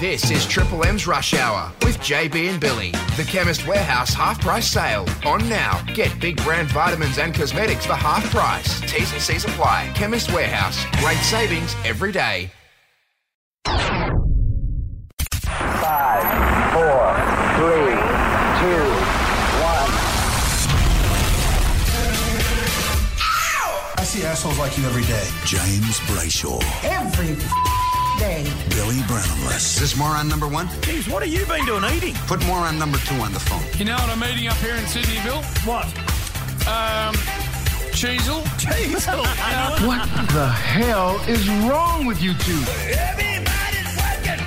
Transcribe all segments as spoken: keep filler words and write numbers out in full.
This is Triple M's Rush Hour with J B and Billy. The Chemist Warehouse half-price sale. On now. Get big brand vitamins and cosmetics for half price. T's and C's apply. Chemist Warehouse. Great savings every day. Five, four, three, two, one. I see assholes like you every day. James Brayshaw. Every day. Billy Brownless. Is this moron number one? Geez, what have you been doing eating? Put moron number two on the phone. You know what I'm eating up here in Sydney, Bill? What? Um, cheesel. Cheesel. What the hell is wrong with you two? Everybody's working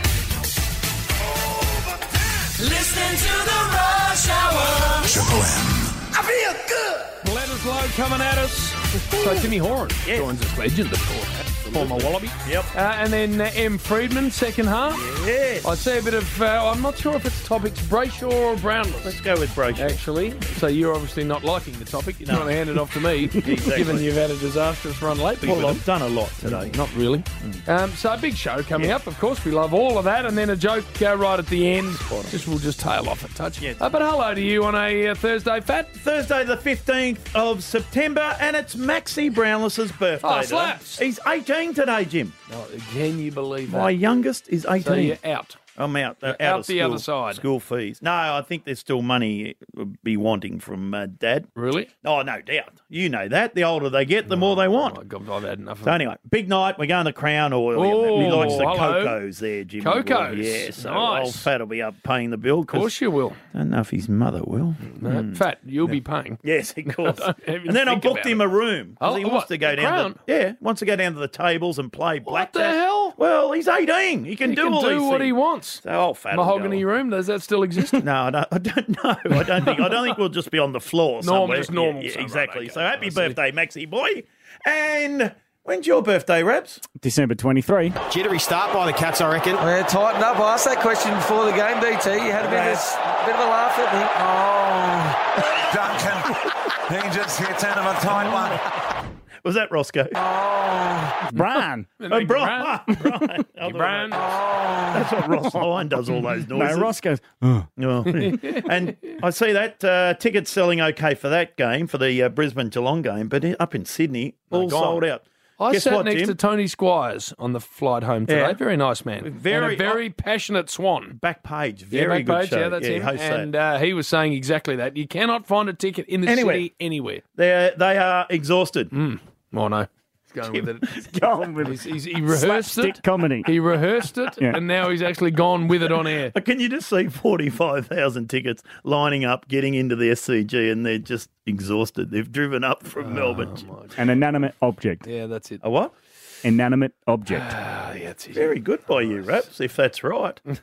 overtime. Listening to the Rush Hour. Triple M. I feel good. Letters load coming at us. So Timmy Horan Yes. joins us, legend, of course. Former Wallaby. Yep. Uh, and then uh, M. Friedman, second half. Yes. I see a bit of, uh, I'm not sure if it's topics Brayshaw or Brownless. Let's go with Brayshaw. Actually, so you're obviously not liking the topic. You're No. trying to hand it off to me, Exactly. given you've had a disastrous run lately. Well, with I've it. done a lot today. Not really. Um, so a big show coming Yeah. up. Of course, we love all of that, and then a joke uh, right at the end. Just we'll just tail off a touch. Yeah. Uh, but hello to you on a uh, Thursday, Fat. Thursday the fifteenth of September, and it's Maxie Brownless's birthday. Oh, today. slaps. He's eighteen today, Jim. Oh, can you believe that? My youngest is eighteen. So you're out. I'm out. Uh, out out of the school, other side. School fees. No, I think there's still money would be wanting from uh, Dad. Really? Oh, no doubt. You know that. The older they get, the more they want. Oh, my God, I've had enough of So it. anyway, big night. We're going to Crown Oil. Oh, he likes the hello. Cocos there, Jimmy. Cocos. Yeah, so Nice. old Fat will be up paying the bill. Of course you will. Don't know if his mother will. No, Fat, you'll be paying. Yes, of course. Don't even And then I think booked about him it. a room. 'cause Oh, he what, wants to go the down Crown? to yeah, wants to go down to the tables and play What blackjack. the hell? Well, he's eighteen. He can He do can all do these what things. he wants. So old Fat will Mahogany go. room, does that still exist? No, I don't, I don't know. I don't think. I don't think we'll just be on the floor Normal, somewhere. just normal Yeah, yeah, somewhere, exactly. okay. So happy I see. birthday, Maxie boy. And when's your birthday, Rabs? December twenty-third. Jittery start by the Cats, I reckon. Yeah, tightened up. I asked that question before the game, D T. You had a bit, of, a bit of a laugh at me. Duncan, he just hits out of a tight one. Was that Roscoe? Oh, Brian. Oh, Brian. Brian. Oh, Brian. That's what Ross Lyon does, all those noises. No, Roscoe's. Oh. Oh. And I see that uh, tickets selling okay for that game, for the uh, Brisbane Geelong game, but up in Sydney, all gone. sold out. I Guess sat what, next Jim? to Tony Squires on the flight home today. Yeah. Very nice man. Very- and a very passionate swan. Back page, Yeah, very back good page, show. yeah, that's he him. hosts And that. uh, he was saying exactly that. You cannot find a ticket in the Anywhere. city anywhere. They're, they are exhausted. Mm. Oh, no. He's going with it. Go on with He's, it. he's, he rehearsed Slapstick it. comedy. He rehearsed it, Yeah. and now he's actually gone with it on air. But can you just see forty-five thousand tickets lining up, getting into the S C G, and they're just exhausted. They've driven up from Melbourne. An inanimate object. Yeah, that's it. A what? Inanimate object. Ah, yeah, that's it. Very good by you, Raps, if that's right. uh,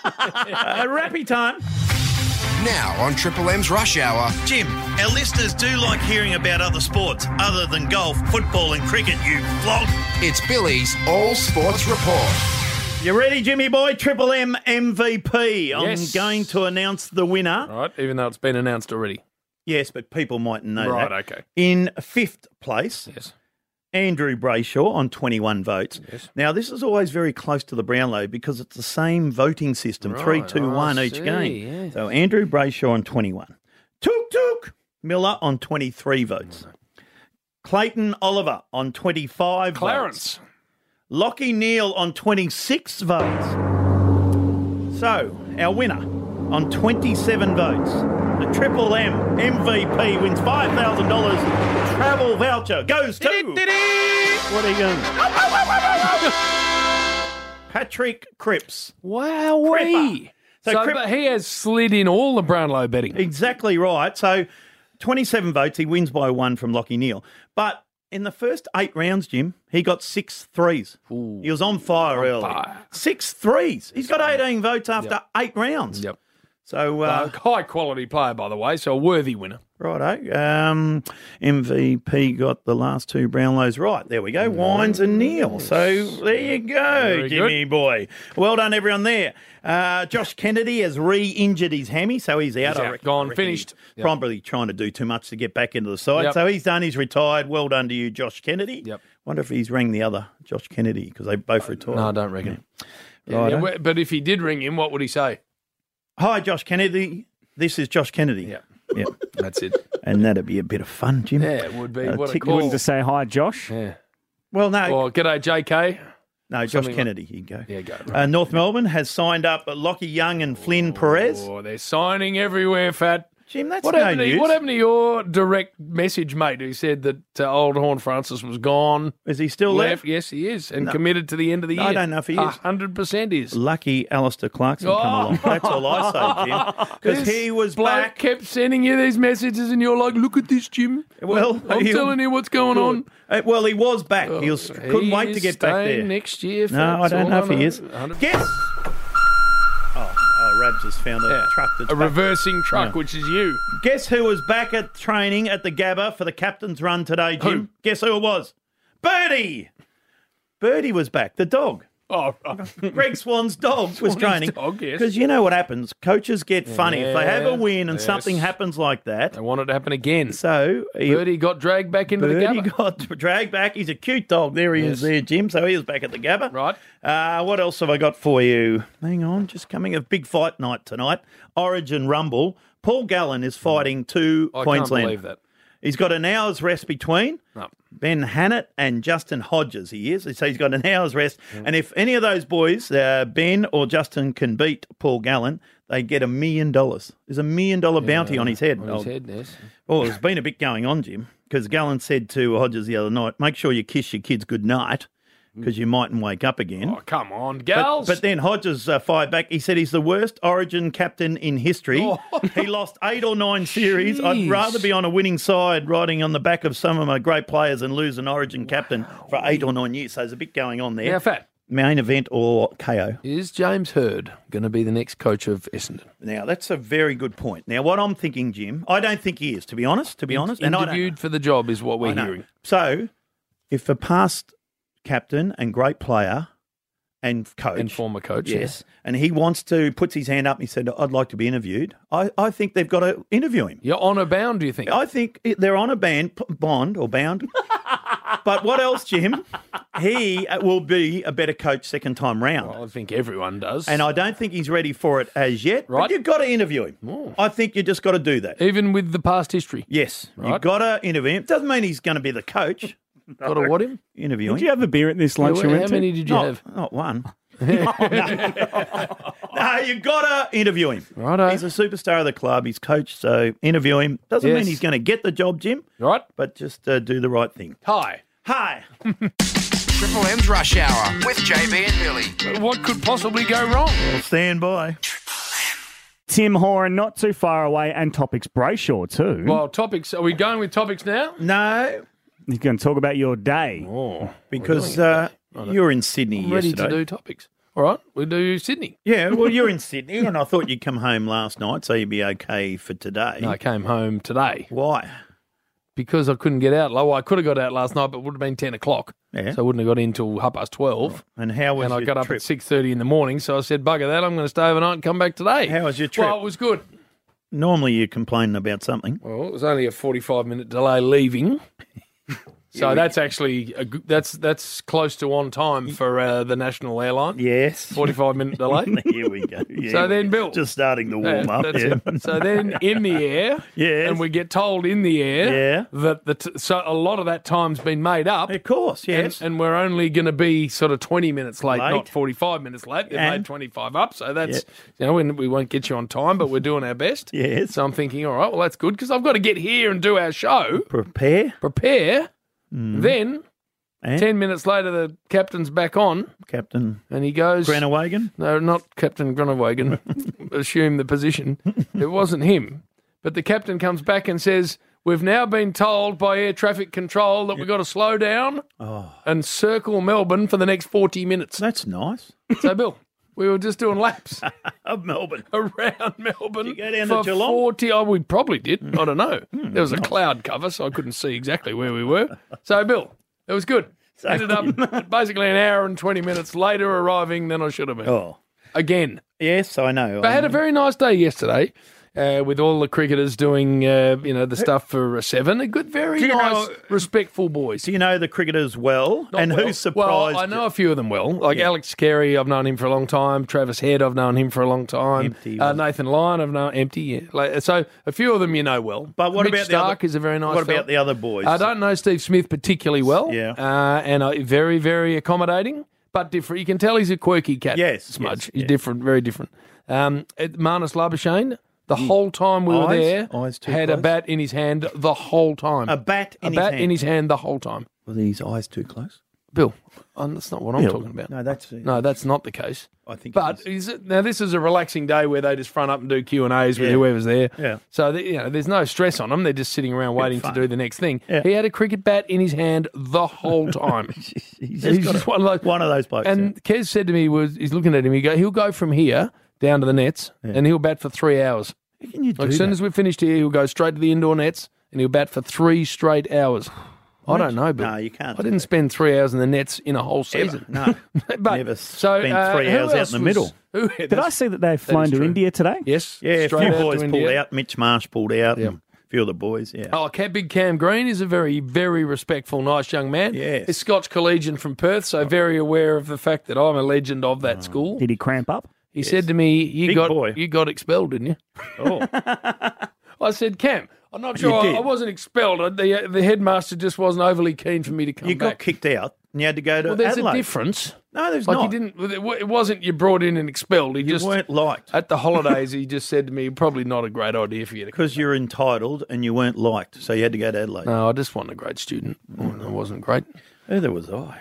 Rappy time. Now on Triple M's Rush Hour. Jim, our listeners do like hearing about other sports other than golf, football and cricket, you flog. It's Billy's All Sports Report. You ready, Jimmy boy? Triple M M V P. Yes. I'm going to announce the winner. All right, even though it's been announced already. Yes, but people mightn't know Right, that. okay. In fifth place, Yes. Andrew Brayshaw on twenty-one votes. Yes. Now, this is always very close to the Brownlow because it's the same voting system, Right, three, two, one I each see, game. yeah. So Andrew Brayshaw on twenty-one. Took Took Miller on twenty-three votes. Clayton Oliver on twenty-five Clarence. votes. Lockie Neal on twenty-six votes. So, our winner on twenty-seven votes, the Triple M M V P wins five thousand dollars travel voucher. Goes to... What are you going? Patrick Cripps. Wowee. So So, Crip- but he has slid in all the Brownlow betting. Exactly right. So, twenty-seven votes. He wins by one from Lockie Neal. But in the first eight rounds, Jim, he got six threes. Ooh. He was on fire On early. fire. Six threes. He's got eighteen votes after Yep. eight rounds. Yep. So, Uh, uh, high quality player, by the way, so a worthy winner. righto. Um, M V P got the last two Brownlows right. There we go. Wines and Neal. So there you go, Very Jimmy boy. Well done, everyone there. Uh, Josh Kennedy has re-injured his hammy, so he's out. He's I out. reckon. Gone, I reckon finished. he's Yep. Probably trying to do too much to get back into the side. Yep. So he's done. He's retired. Well done to you, Josh Kennedy. Yep. Wonder if he's rang the other Josh Kennedy because they both retired. No, I don't reckon. Yeah, Righto. yeah, well, but if he did ring him, what would he say? Hi, Josh Kennedy. This is Josh Kennedy. Yeah. Yeah. That's it. And that'd be a bit of fun, Jim. Yeah, it would be. Uh, What a tick- call. Wouldn't just say hi, Josh. Yeah. Well, no. Or g'day, J K. No, Josh Something Kennedy. You go. Yeah, go. Uh, North Melbourne has signed up Lockie Young and Flynn Perez. Oh, they're signing everywhere, Fat. Jim, that's What no happened, to, news. what happened to your direct message, mate, who said that uh, old Horn Francis was gone? Is he still left? there? Yes, he is, and No. committed to the end of the No, year. I don't know if he is. one hundred percent is. Lucky Alistair Clarkson Oh. come along. That's all I say, Jim. Because This he was bloke back. kept sending you these messages, and you're like, look at this, Jim. Well, I'm he'll- telling you what's going on. Uh, well, he was back. he was, couldn't He wait to is get back staying there. next year. No, I Fats, don't all know if he know. is. one hundred Guess. Oh, oh, Rab just found a Yeah. truck that's A back. reversing truck, Yeah. which is you. Guess who was back at training at the Gabba for the captain's run today, Jim? Who? Guess who it was? Birdie. Birdie was back. The dog. Oh, right. Greg Swan's dog was Swan's training. dog, yes. Because you know what happens? Coaches get funny. If they have a Yeah, win and yes. something happens like that. They want it to happen again. So he, Birdie got dragged back into Birdie the Gabba. got dragged back. He's a cute dog. There he Yes. is there, Jim. So he is back at the Gabba. Right. Uh, what else have I got for you? Hang on. Just coming. A big fight night tonight. Origin Rumble. Paul Gallen is fighting two I Queensland. can't believe that. He's got an hour's rest between. No. Ben Hannett and Justin Hodges, he is. So he's got an hour's rest. And if any of those boys, uh, Ben or Justin, can beat Paul Gallen, they get a million dollars. There's a million dollar bounty on his head. On his Oh, head, yes. Well, there's been a bit going on, Jim, because Gallen said to Hodges the other night, make sure you kiss your kids good night because you mightn't wake up again. Oh, come on, But, gals. but then Hodges uh, fired back. He said he's the worst Origin captain in history. Oh. He lost eight or nine series. Jeez. I'd rather be on a winning side riding on the back of some of my great players than lose an Origin captain for eight or nine years. So there's a bit going on there. Now, Fat, Main event or K O. is James Hird going to be the next coach of Essendon? Now, that's a very good point. Now, what I'm thinking, Jim, I don't think he is, to be honest, to be honest. And I don't Interviewed for the job is what I we're know. hearing. So, if a past captain and great player and coach. And former coach, Yes. And he wants to, puts his hand up and he said, I'd like to be interviewed. I, I think they've got to interview him. You're honour bound, do you think? I think it- they're on a band, p- bond or bound. But what else, Jim? He will be a better coach second time round. Well, I think everyone does. And I don't think he's ready for it as yet. Right. But you've got to interview him. Oh. I think you just got to do that. Even with the past history. Yes. Right. You've got to interview him. Doesn't mean he's going to be the coach. Got to what him? Interview Did him. you have a beer at this lunch Yeah, you how went to? many did you not, have? Not one. no, no, you got to interview him. Righto. He's a superstar of the club. He's coach, so interview him. Doesn't Yes. mean he's going to get the job, Jim, Right? but just uh, do the right thing. Hi. Hi. Triple M's Rush Hour with J B and Billy. What could possibly go wrong? Well, stand by. Tim Horan, not too far away, and Topics Brayshaw too. Well, topics. Are we going with topics now? No, He's going to talk about your day. Oh, because uh, you were in Sydney I'm ready yesterday. to do topics. All right, we do Sydney. Yeah, well, you're in Sydney, and I thought you'd come home last night, so you'd be okay for today. No, I came home today Why? because I couldn't get out. Well, I could have got out last night, but it would have been ten o'clock. Yeah. So I wouldn't have got in till half past twelve. And how was And I your got up trip? at six thirty in the morning, so I said, bugger that, I'm going to stay overnight and come back today. How was your trip? Well, it was good. Normally you complain about something. Well, it was only a forty-five minute delay leaving. So that's actually a, g- that's that's close to on time for uh, the national airline. Yes. forty-five minute delay. Here we go. Yeah, So then, Bill. Just starting the warm Yeah, up. that's Yeah. it. So then in the air, Yes. and we get told in the air Yeah. that the t- so a lot of that time's been made up. Of course, yes. And, and we're only going to be sort of twenty minutes late, Late. not forty-five minutes late. They've And- made twenty-five up, so that's, you know, we, we won't get you on time, but we're doing our best. Yes. So I'm thinking, all right, well, that's good because I've got to get here and do our show, Prepare. prepare. Then, And ten minutes later, the captain's back on, Captain and he goes, Granawagan. no, not Captain Grunewagen, assume the position. It wasn't him. But the captain comes back and says, we've now been told by air traffic control that we've got to slow down and circle Melbourne for the next forty minutes. That's nice. So, Bill, we were just doing laps Of Melbourne. around Melbourne. Did you go down for to Geelong? forty. Oh, we probably did. I don't know. There was a cloud cover, so I couldn't see exactly where we were. So, Bill, it was good. Ended up basically an hour and twenty minutes later arriving than I should have been. Oh. Again. Yes, I know. But I had a very nice day yesterday. uh, with all the cricketers doing, uh, you know, the stuff for a seven. A good, very Do you nice, know- respectful boys. Do you know the cricketers well? Not and well. who's surprised? Well, I know a few of them well. Like Yeah. Alex Carey, I've known him for a long time. Travis Head, I've known him for a long time. Empty, uh, wasn't Nathan Lyon, I've known empty. Yeah. Like, so a few of them you know well. But what Mitch about the Stark other- is a very nice. what fella. about the other boys? I don't know Steve Smith particularly well. Yeah. uh, and uh, very, very accommodating, but different. You can tell he's a quirky cat. Yes, Smudge. yes, he's yeah. different, very different. Um, at Marnus Labuschagne, the whole time we were Eyes? there, Eyes too had a close? bat in his hand the whole time. A bat in a his bat hand? in his hand the whole time. Were these eyes too close? Bill, oh, that's not what I'm Yeah, talking about. No, that's No, that's not the case. I think. But it is. is it, now this is a relaxing day where they just front up and do Q and A's with Yeah. whoever's there. Yeah. So the, you know, there's no stress on them. They're just sitting around waiting to fun. do the next thing. Yeah. He had a cricket bat in his hand the whole time. he's just, got just a- one of those. one of those blokes. And Kez said to me, was he's looking at him. He go, he'll go from here down to the nets, and he'll bat for three hours. yeah. How can you do Like as soon that? as we've finished here, he'll go straight to the indoor nets, and he'll bat for three straight hours. I don't know, but No, you can't I do didn't spend three hours in the nets in a whole season. No, but never so spent uh, three who hours out else in the was- middle. Who, Did I see that they've flown is to true. India today? Yes. Yeah, a straight few out to boys pulled India. out. Mitch Marsh pulled out. Yeah. And a few of the boys. Yeah. Oh, Cam- Big Cam Green is a very, very respectful, nice young man. Yes. He's Scotch collegian from Perth, so very aware of the fact that I'm a legend of that school. Did he cramp up? He said to me, "You Big got boy. you got expelled, didn't you?" Oh, I said, "Cam, I'm not You sure. I, did. I wasn't expelled. I- The the headmaster just wasn't overly keen for me to come you got back." kicked out and you had to go to Well, there's Adelaide. a difference. No, there's Like not. he didn't. It wasn't you brought in and expelled. He You just weren't liked at the holidays. He just said to me, "Probably not a great idea for you to." come because you're entitled and you weren't liked, so you had to go to Adelaide. No, I just wasn't a great student. I wasn't great. Neither was I.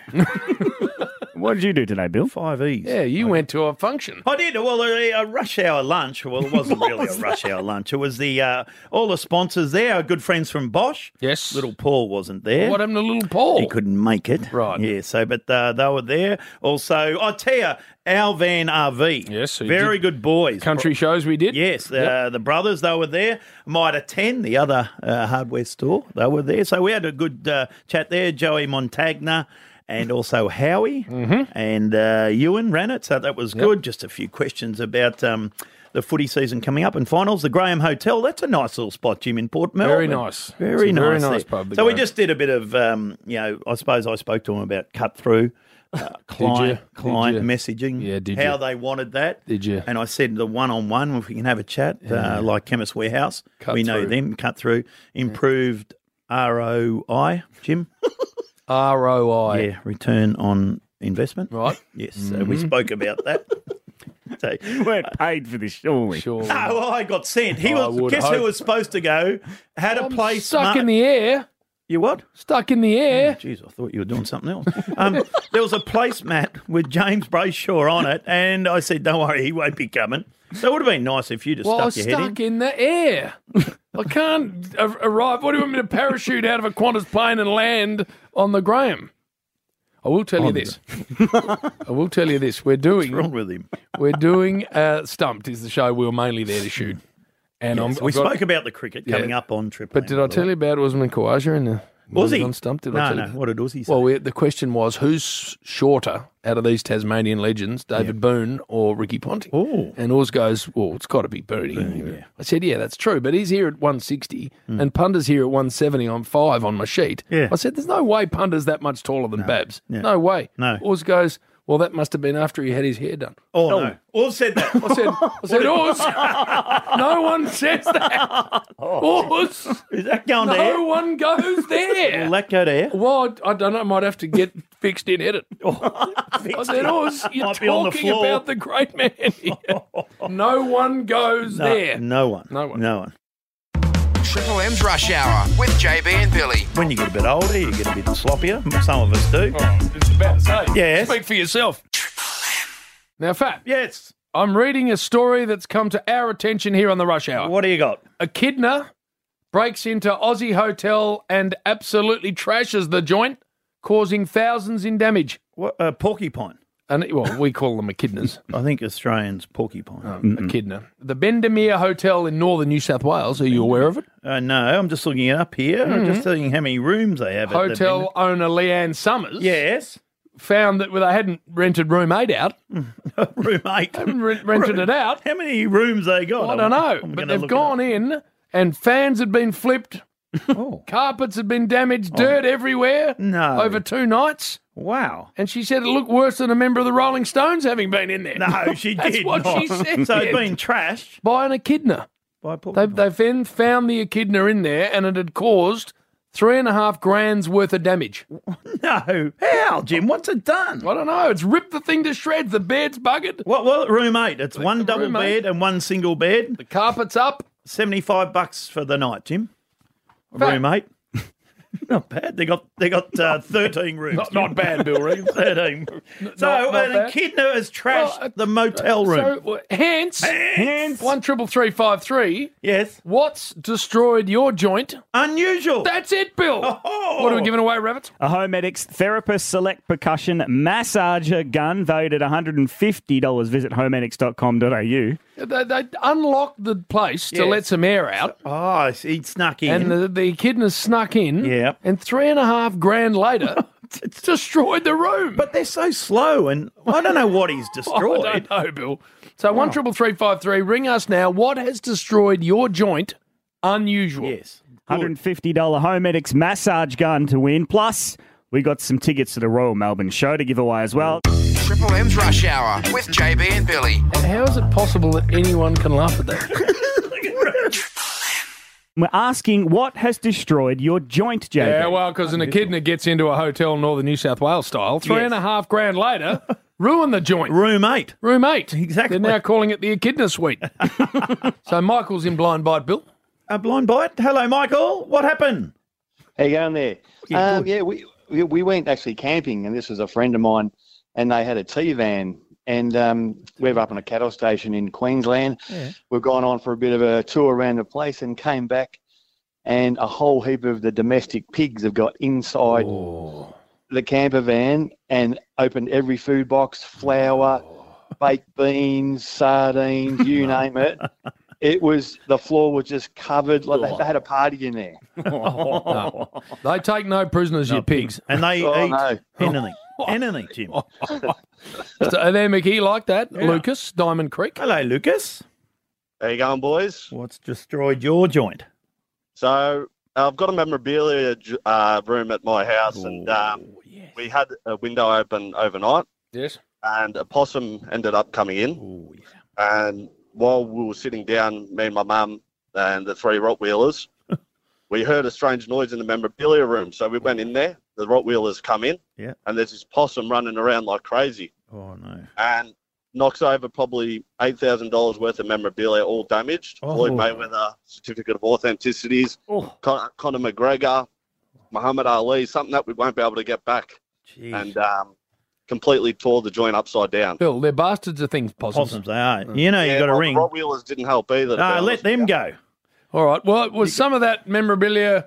What did you do today, Bill? Five E's. Yeah, you went to a function. I did. Well, a, a rush hour lunch. Well, it wasn't really a rush hour lunch. It was the uh, all the sponsors there. Our good friends from Bosch. Yes. Little Paul wasn't there. What happened to little Paul? He couldn't make it. Right. Yeah. So, but uh, they were there. Also, I tell you, Al Van R V. Yes, he Very did. good boys. Country shows we did. Yes, uh, Yep. the brothers, they were there. Mitre ten, the other uh, hardware store, they were there. So we had a good uh, chat there. Joey Montagna and also Howie and uh, Ewan ran it. So that was good. Just a few questions about um, the footy season coming up and finals. The Graham Hotel, that's a nice little spot, Jim, in Port Melbourne. Very nice. Very It's a nice. very nice there. pub, the So we Graham. just did a bit of, um, you know, I suppose I spoke to him about cut through. Uh, client, Did client you? messaging, Yeah, did how you? they wanted that. Did you? And I said the one-on-one, if we can have a chat, Yeah. uh, like Chemist Warehouse, Cut we know through. them, cut through, improved R O I, Jim? R O I. Yeah, return on investment. Right. Yes, so we spoke about that. So, You weren't paid for this, surely. Sure. no, well, I got sent. He I was. would Guess hope. who was supposed to go? Had a I'm place stuck mar- in the air. You what? Stuck in the air. Jeez, I thought you were doing something else. Um, there was a placemat with James Brayshaw on it, and I said, "Don't worry, he won't be coming." So it would have been nice if you just Well, I stuck was your head stuck in. in the air. I can't a- arrive. What do you want me to parachute out of a Qantas plane and land on the Graham? I will tell you On this. I will tell you this. We're doing. What's wrong with him? We're doing uh, Stumped is the show we were mainly there to shoot. And I'm, Yes, we I've got- spoke about the cricket Yeah. coming up on Triple But M, did I by the tell way. you about Usman Khawaja in the Was he? on Stumped? Did I No, tell no. you? What did Uzi say? Well, we, the question was who's shorter out of these Tasmanian legends, David Boone or Ricky Ponting? Oh. And Oz goes, well, it's got to be Boone. yeah. I said, yeah, that's true, but he's here at one sixty and Punter's here at one seventy on five on my sheet. Yeah. I said, there's no way Punter's that much taller than Babs. Yeah. No way. No. Oz goes, well, that must have been after he had his hair done. oh, no. Oz said that. I said, I said, Oz, no one says that. Oz, Is that going to no air? one goes there. Will that go to air? Well, I I don't know. I might have to get fixed in edit. Oh, I said, Oz, you're Might be on the talking floor. about the great man here. No one goes No, there. no one. No one. No one. Triple M's Rush Hour with J B and Billy. When you get a bit older, you get a bit sloppier. Some of us do. Oh, it's about to say. Yes. Speak for yourself. Now, Fat, Yes. I'm reading a story that's come to our attention here on the Rush Hour. What do you got? A kidnapper breaks into Aussie hotel and absolutely trashes the joint, causing thousands in damage. What? Uh, porcupine. And well, we call them echidnas. I think Australians porcupine. Um, echidna. The Bendemeer Hotel in northern New South Wales. Are you aware of it? Uh, no, I'm just looking it up here. I'm just seeing how many rooms they have. at the Hotel owner Leanne Summers Yes. found that well, they hadn't rented room eight out. room eight. Haven't re- rented it out. How many rooms they got? I don't know. I'm But gonna they've look it gone up. in and fans had been flipped. Oh. Carpets had been damaged, dirt everywhere. No. Over two nights. Wow. And she said it looked worse than a member of the Rolling Stones having been in there. No, she That's did what not. she said. So it'd been trashed by an echidna. by Paul. They've, they've then found the echidna in there and it had caused three and a half grand's worth of damage. No. How, Jim? What's it done? I don't know. It's ripped the thing to shreds. The bed's buggered. What? Well, room eight. It's one double room bed eight. and one single bed. The carpet's up. Seventy-five bucks for the night, Jim. Fact. Room eight. Not bad. They got they got uh, thirteen rooms. Not, not bad, Bill Reed. Thirteen. So not an bad. echidna has trashed Well, uh, the motel room. So, uh, hence, Hence. one triple three five three. Yes. What's destroyed your joint? Unusual. That's it, Bill. Oh. What are we giving away, Rabbits? A Homedics Therapist Select Percussion Massager gun valued at one hundred fifty dollars. Visit homedics dot com dot a u. They, they unlocked the place to Yes. let some air out, Oh, he snuck in. and the, the echidna snuck in. Yep. And three and a half grand later, it's destroyed the room. but they're so slow, and I don't know what he's destroyed. I don't know, Bill. So one triple three five three. Ring us now. What has destroyed your joint? Unusual. Yes. one hundred fifty dollars Homedics massage gun to win. Plus, we got some tickets to the Royal Melbourne Show to give away as well. Triple M's Rush Hour with J B and Billy. How is it possible that anyone can laugh at that? We're asking what has destroyed your joint, J B. Yeah, well, because an echidna gets into a hotel in northern New South Wales style. Three Yes. and a half grand later, ruin the joint. Room eight. Room eight. Exactly. They're now calling it the echidna suite. So Michael's in blind bite, Bill. A blind bite. Hello, Michael. What happened? How you going there? Yeah, um, good. yeah, we, we we went actually camping, and this was a friend of mine, and they had a T-van, and um, we're up on a cattle station in Queensland. Yeah. We've gone on for a bit of a tour around the place and came back, and a whole heap of the domestic pigs have got inside Oh. the camper van and opened every food box, flour, baked beans, sardines, you name it. It was, the floor was just covered, like they, they had a party in there. No. They take no prisoners, you pigs. And they Oh, eat no. anything. Anything, Jim. So, are they Mickey like that? Lucas, Diamond Creek. Hello, Lucas. How you going, boys? What's destroyed your joint? So I've got a memorabilia j- uh, room at my house, and um, we had a window open overnight. Yes. And a possum ended up coming in. Oh, yeah. And while we were sitting down, me and my mum and the three Rottweilers, we heard a strange noise in the memorabilia room. So we went in there. The Rottweilers come in, Yeah. and there's this possum running around like crazy, Oh, no. and knocks over probably eight thousand dollars worth of memorabilia, all damaged. Oh. Floyd Mayweather, certificate of authenticities, Oh. Con- Conor McGregor, Muhammad Ali, something that we won't be able to get back. Jeez. And um, completely tore the joint upside down. Bill, they're bastards of things, possums. Possums, they are. You know, you Yeah, got to well, ring. The Rottweilers didn't help either. to be No, let honest. them go. All right. Well, was some of that memorabilia...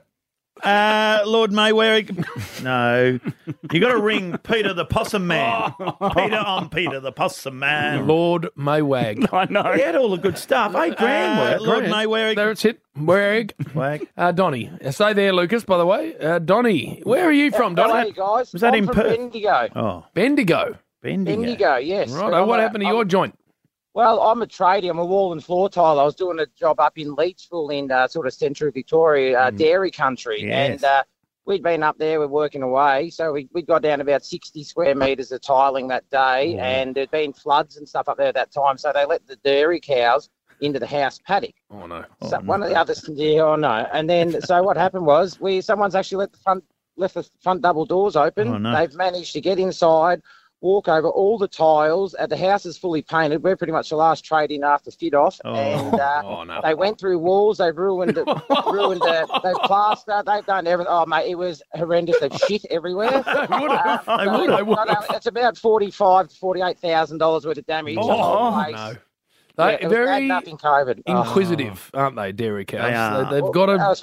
Uh, Lord Mayweather. No. You got to ring Peter the Possum Man. Peter, I'm Peter the Possum Man. Lord Maywag. I know. He had all the good stuff. Eight grand Uh, worth. Lord grand. Mayweather. There it's it. Wag. Wag. Uh, Donnie. Stay there, Lucas, by the way. Uh, Donnie, where are you from, Hello, Donnie? guys. Was that I'm in from Perth? Bendigo. Oh, Bendigo. Bendigo. Bendigo, yes. Right. I'm What a- happened to I'm- your joint? Well, I'm a tradie. I'm a wall and floor tiler. I was doing a job up in Leachville in uh, sort of central Victoria, uh, dairy country. Yes. And uh, we'd been up there, we're working away. So we, we got down about sixty square metres of tiling that day. And there'd been floods and stuff up there at that time. So they let the dairy cows into the house paddock. Oh, no. So one of the others, yeah, I know. And then, so what happened was, we someone's actually let the front left the front double doors open. Oh, no. They've managed to get inside, walk over all the tiles. Uh, the house is fully painted. We're pretty much the last trade in after fit off. Oh. And uh, Oh, no. they went through walls. They've ruined it. ruined it. They've plastered. They've done everything. Oh, mate, it was horrendous. They've shit everywhere. They would have. Uh, They would have. no, no, it's about forty-five to forty-eight thousand dollars worth of damage. Oh, on the no. place. They Yeah, it was very bagged up in COVID. Oh. inquisitive, aren't they, dairy cows? They are. They, have got Well, to... I suppose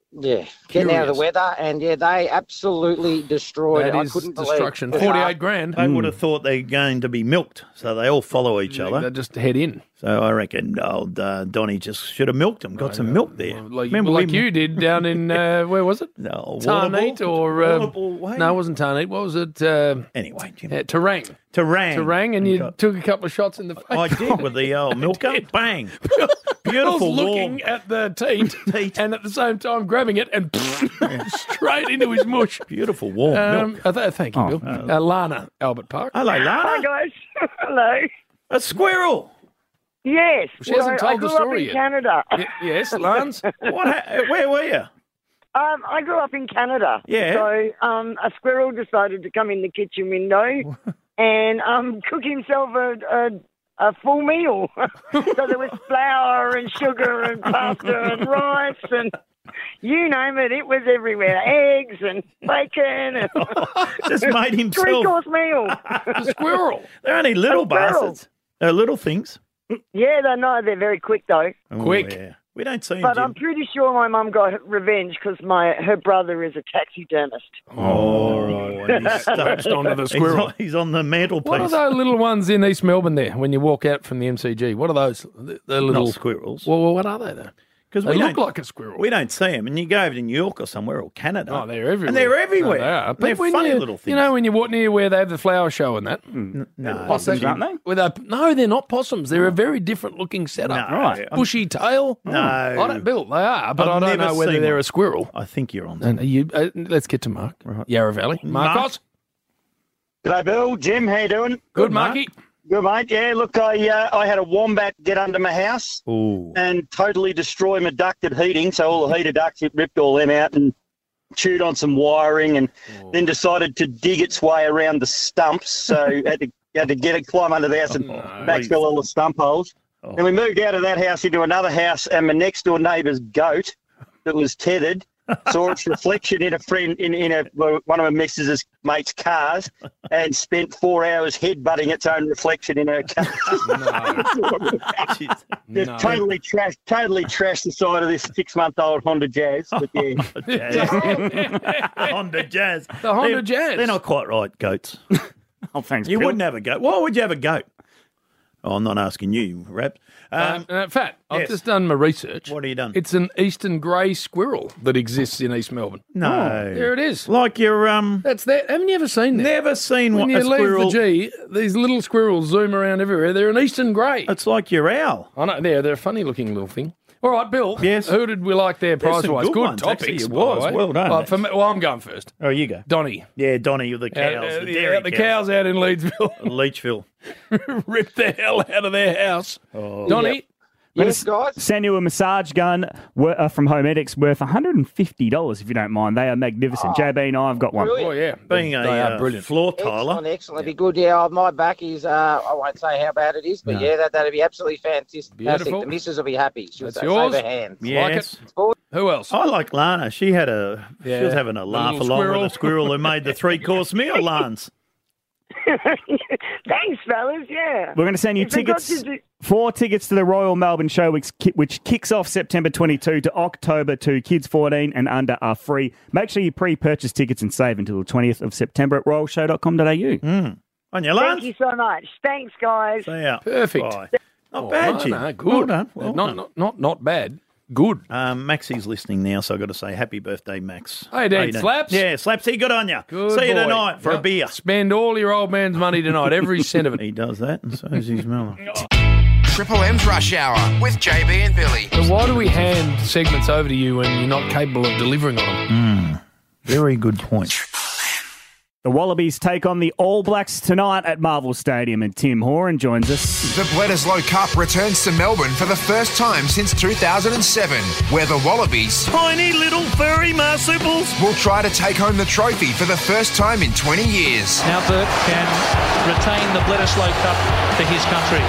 Yeah, getting out of the Curious. weather, and yeah, they absolutely destroyed That it. is I couldn't destruction. believe it. forty-eight grand. They would have thought they're going to be milked, so they all follow each other. They just head in. So I reckon old uh, Donnie just should have milked them. Got some milk there. Like, Remember like we- you did down in, uh, where was it? No, Tarneet Waterbull? or... Uh, Waterbull Way? no, it wasn't Tarneet. What was it? Uh, anyway, Jim. Uh, Terang. Terang. Terang, and you got- took a couple of shots in the face. I did with the old milker. Bang. I Beautiful was looking warm. at the teat and at the same time grabbing it and straight into his mush. Beautiful warm Um, milk. uh, th- thank you, Oh, Bill. Uh, Lana, Albert Park. Hello, Lana. Hi, guys. Hello. A squirrel. Yes. She hasn't well, told I the grew story up in yet. Canada. Y- yes, Lance. What? Ha- where were you? Um, I grew up in Canada. Yeah. So um, a squirrel decided to come in the kitchen window and um, cook himself a, a, a full meal. So there was flour and sugar and pasta and rice and you name it. It was everywhere. Eggs and bacon. And Just made himself three-course meal. A squirrel. They're only little A squirrel. bastards. They're little things. Yeah, they know they're very quick though. Oh, Quick. yeah. We don't see them, But Jim. I'm pretty sure my mum got revenge because my her brother is a taxidermist. Oh, right. And he's Touched onto the squirrel. He's on, he's on the mantelpiece. What are those little ones in East Melbourne there when you walk out from the M C G? What are those? The, the little Not squirrels. Well, well, what are they though? Because They we look don't, like a squirrel. we don't see them. And you go over to New York or somewhere or Canada. Oh, they're everywhere. And they're everywhere. No, they are. And But they're when funny you, little things. You know, when you walk near where they have the flower show and that. no. Possums, aren't they? With a, no, they're not possums. They're a very different looking setup. No, Right. I'm- Bushy tail. No. I don't, Bill, they are, but I've I don't never know whether seen they're one. a squirrel. I think you're on. And are you, uh, let's get to Mark. Yarra Valley. Mark? Marcos. G'day, Bill. Jim, how you doing? Good, Marky. Good, mate. Yeah, look, I uh, I had a wombat get under my house Ooh. and totally destroy my ducted heating. So all the heater ducts, it ripped all them out and chewed on some wiring and then decided to dig its way around the stumps. So had to had to get it, climb under the house and backfill all the stump holes. Oh. And we moved out of that house into another house, and my next door neighbour's goat that was tethered saw its reflection in a friend in, in a one of my missus's mates' cars and spent four hours headbutting its own reflection in her car. Just No. totally trashed, totally trashed the side of this six-month-old Honda Jazz. But yeah, Honda Jazz. The Honda They're- Jazz. They're not quite right, goats. Oh, thanks, You Bill. wouldn't have a goat. Why would you have a goat? Oh, I'm not asking you, Rap. Um, Um, uh, Fat, I've yes. just done my research. What have you done? It's an eastern grey squirrel that exists in East Melbourne. no. Oh, there it is. Like your um. That's that. Haven't you ever seen that? Never seen When what you a leave squirrel. the G, these little squirrels zoom around everywhere. They're an eastern grey. It's like your owl. I know. They're, they're a funny looking little thing. All right, Bill. Yes. Who did we like there There's prize some wise? good Good, ones, topics. actually. It by was. the way. Well done, Well, for me, well, I'm going first. Oh, you go. Donny. Yeah, Donny with the cows. Uh, uh, the yeah, dairy the cows out in Leedsville Leachville. ripped the hell out of their house. Oh. Donny. Yes, guys. Send you a massage gun wor- uh, from Homedics worth one hundred fifty dollars if you don't mind. They are magnificent. J B and I have got one. Brilliant. Oh, yeah. Being a They are uh, brilliant. floor tiler. Excellent, excellent. It'd be good. Yeah, my back is, uh, I won't say how bad it is, but No. yeah, that, that'd be absolutely fantastic. Beautiful. The missus will be happy. She'll That's say, yours. save her hands. Yes. Like it. Who else? I like Lana. She had a. She Yeah. was having a The laugh little along squirrel. with the squirrel who made the three course meal, Lance. Thanks, fellas. Yeah. We're going to send you If they got tickets, to do- four tickets to the Royal Melbourne Show, which, ki- which kicks off September twenty-second to October two. Kids fourteen and under are free. Make sure you pre-purchase tickets and save until the twentieth of September at royal show dot com dot a u. Mm. On your Thank Lance. you so much. Thanks, guys. See ya. Perfect. Bye. Not Oh, bad, no, Jim. no, good. Well done. Well not, done. not, not, not bad. Good. Um, Maxie's listening now, so I've got to say happy birthday, Max. Hey, Dad, How you doing? Slaps? Yeah, Slapsy, good on you. Good See you boy. tonight for Yep. a beer. Spend all your old man's money tonight, every cent of it. He does that, and so is his mother. Triple M's Rush Hour with J B and Billy. So why do we hand segments over to you when you're not capable of delivering on them? Mm, very good point. The Wallabies take on the All Blacks tonight at Marvel Stadium, and Tim Horan joins us. The Bledisloe Cup returns to Melbourne for the first time since two thousand seven, where the Wallabies, Tiny little furry marsupials. will try to take home the trophy for the first time in twenty years. Now Bert can retain the Bledisloe Cup for his country.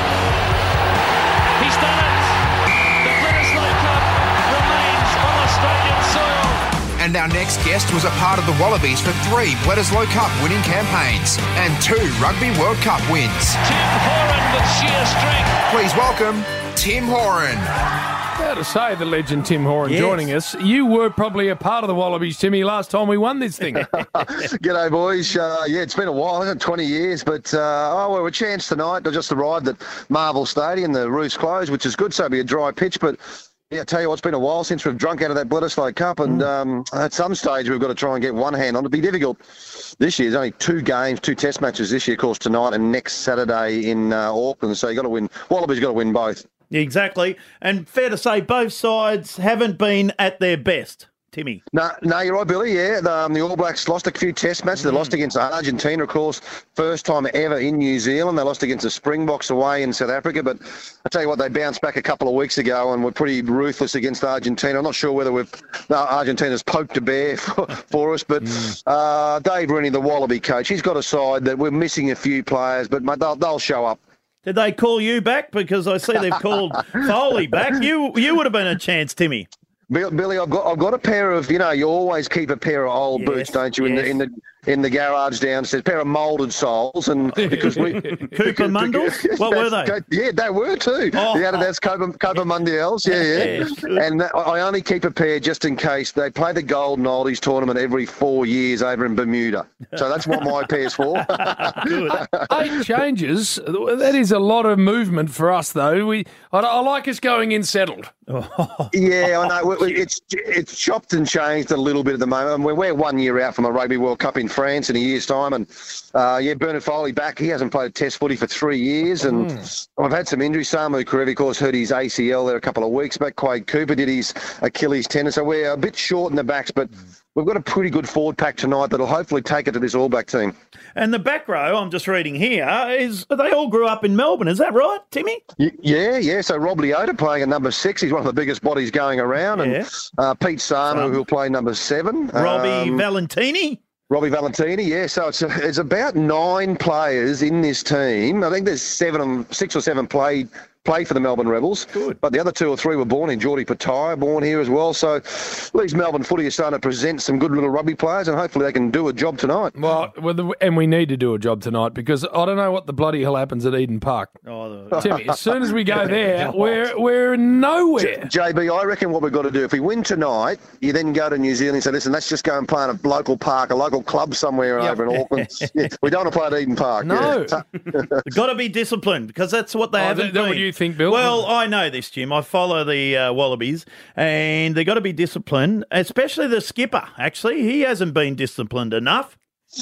He's done it! The Bledisloe Cup remains on Australian soil. And our next guest was a part of the Wallabies for three Bledisloe Cup winning campaigns and two Rugby World Cup wins. Tim Horan with sheer strength. Please welcome Tim Horan. Fair to say, the legend Tim Horan Yes. joining us. You were probably a part of the Wallabies, Timmy, last time we won this thing. G'day, boys. Uh, yeah, it's been a while, hasn't it? twenty years, but uh, oh, well, a chance tonight. I just arrived at Marvel Stadium. The roof's closed, which is good, so it'll be a dry pitch, but yeah, I tell you what, it's been a while since we've drunk out of that Bledisloe Cup, and um, at some stage we've got to try and get one hand on it. It'll be difficult this year. There's only two games, two test matches this year, of course, tonight and next Saturday in uh, Auckland, so you've got to win. Wallabies got to win both. Exactly. And fair to say, both sides haven't been at their best, Timmy. No, no, you're right, Billy. Yeah, the, um, the All Blacks lost a few test matches. They Mm. lost against Argentina, of course, first time ever in New Zealand. They lost against the Springboks away in South Africa. But I tell you what, they bounced back a couple of weeks ago and were pretty ruthless against Argentina. I'm not sure whether we've no, Argentina's poked a bear for, for us, but Mm. uh, Dave Rooney, the Wallaby coach, he's got a side that we're missing a few players, but mate, they'll, they'll show up. Did they call you back? Because I see they've called Foley back. You you would have been a chance, Timmy. Bill- Billy, I've got I've got a pair of, you know, you always keep a pair of old Yes, boots, don't you, in yes. the in the in the garage downstairs, pair of moulded soles, and because we Cooper Mundels? What were they? Yeah, they were too. Oh. The Adidas Cooper, Cooper Mundials, yeah, yeah. Yeah. And that, I only keep a pair just in case. They play the Golden Oldies tournament every four years over in Bermuda, so that's what my pair's for. Eight changes. That is a lot of movement for us, though. We, I, I like us going in settled. Yeah, I know. We- we- It's it's chopped and changed a little bit at the moment. I mean, we're one year out from a Rugby World Cup in France in a year's time, and uh, yeah, Bernard Foley back. He hasn't played Test footy for three years, and Mm. I've had some injuries. Samu Karevi, of course, hurt his A C L there a couple of weeks back. Quade Cooper did his Achilles tendon, so we're a bit short in the backs, but we've got a pretty good forward pack tonight that'll hopefully take it to this All Black team. And the back row, I'm just reading here, is they all grew up in Melbourne. Is that right, Timmy? Y- Yeah, yeah. So Rob Leota playing at number six. He's one of the biggest bodies going around. Yeah. And uh, Pete Samu, who'll play number seven. Robbie Um, Valentini? Robbie Valentini, yeah. So it's it's about nine players in this team. I think there's seven, six or seven played played for the Melbourne Rebels. Good. But the other two or three were born in. Geordie Pataya born here as well. So at least Melbourne footy is starting to present some good little rugby players, and hopefully they can do a job tonight. Well, well, the- and we need to do a job tonight because I don't know what the bloody hell happens at Eden Park. Oh, Timmy, as soon as we go there, we're we're nowhere. J B, I reckon what we've got to do, if we win tonight, you then go to New Zealand and say, listen, let's just go and play in a local park, a local club somewhere over in Auckland. Yeah, we don't want to play at Eden Park. No. Yeah. They've got to be disciplined because that's what they Oh, haven't is that what been. you think, Bill? Well, I know this, Jim. I follow the uh, Wallabies, and they've got to be disciplined, especially the skipper, actually. He hasn't been disciplined enough.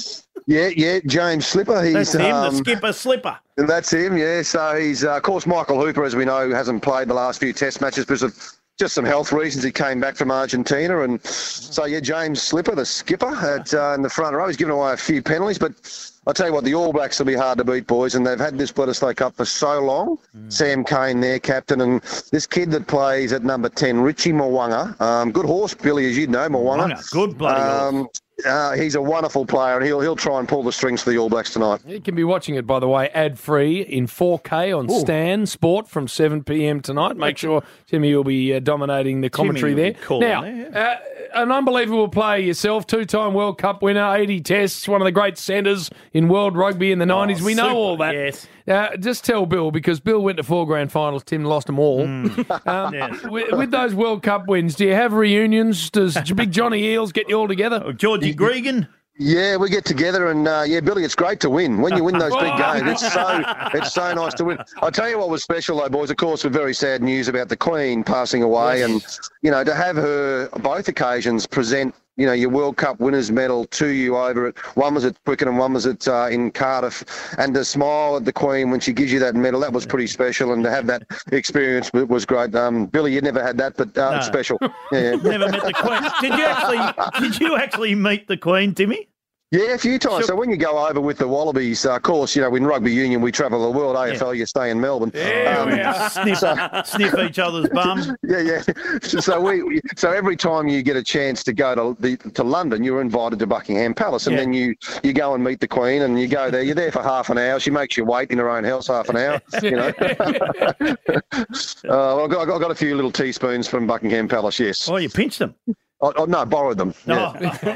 Yeah, yeah, James Slipper. He's, That's him, um, the skipper Slipper. And that's him, yeah. So he's, uh, of course, Michael Hooper, as we know, hasn't played the last few Test matches because of just some health reasons. He came back from Argentina. And so, yeah, James Slipper, the skipper, at, uh, in the front row. He's given away a few penalties, but I'll tell you what, the All Blacks will be hard to beat, boys, and they've had this Bledisloe Cup for so long. Mm. Sam Cane, their captain, and this kid that plays at number ten, Richie Mwanga. Um, good horse, Billy, as you know, Mwanga. Mwanga, good bloody horse. um, uh, he's a wonderful player, and he'll he'll try and pull the strings for the All Blacks tonight. You can be watching it, by the way, ad-free in four K on Ooh. Stan Sport from seven p.m. tonight. Make sure Timmy will be uh, dominating the commentary will be there. calling Now, there, uh, an unbelievable player yourself, two-time World Cup winner, eighty tests, one of the great centres in world rugby in the nineties. We know super, all that. yes. Uh, just tell Bill, because Bill went to four grand finals, Tim lost them all. Um, Yes. with, with those World Cup wins, do you have reunions? Does Big Johnny Eels get you all together? Georgie Gregan? Yeah, we get together, and uh, yeah, Billy, it's great to win. When you win those big games, it's so it's so nice to win. I'll tell you what was special, though, boys. Of course, with very sad news about the Queen passing away, and you know, to have her both occasions present, you know, your World Cup winners' medal to you over it. One was at Twickenham, one was at uh, in Cardiff, and to smile at the Queen when she gives you that medal, that was pretty special. And to have that experience was great. Um, Billy, you never had that, but uh, No. it's special. Yeah. Never met the Queen. Did you actually? Did you actually meet the Queen, Timmy? Yeah, a few times. So when you go over with the Wallabies, uh, of course, you know, in rugby union, we travel the world. A F L, you stay in Melbourne. Yeah, Um, we are. Sniff, sniff each other's bum. Yeah, yeah. So we, so every time you get a chance to go to the, to London, you're invited to Buckingham Palace, and Yeah. then you, you go and meet the Queen, and you go there. You're there for half an hour. She makes you wait in her own house half an hour. You know. uh, well, I've got, I've got a few little teaspoons from Buckingham Palace. Yes. Oh, you pinched them. Oh, oh no, borrowed them. No.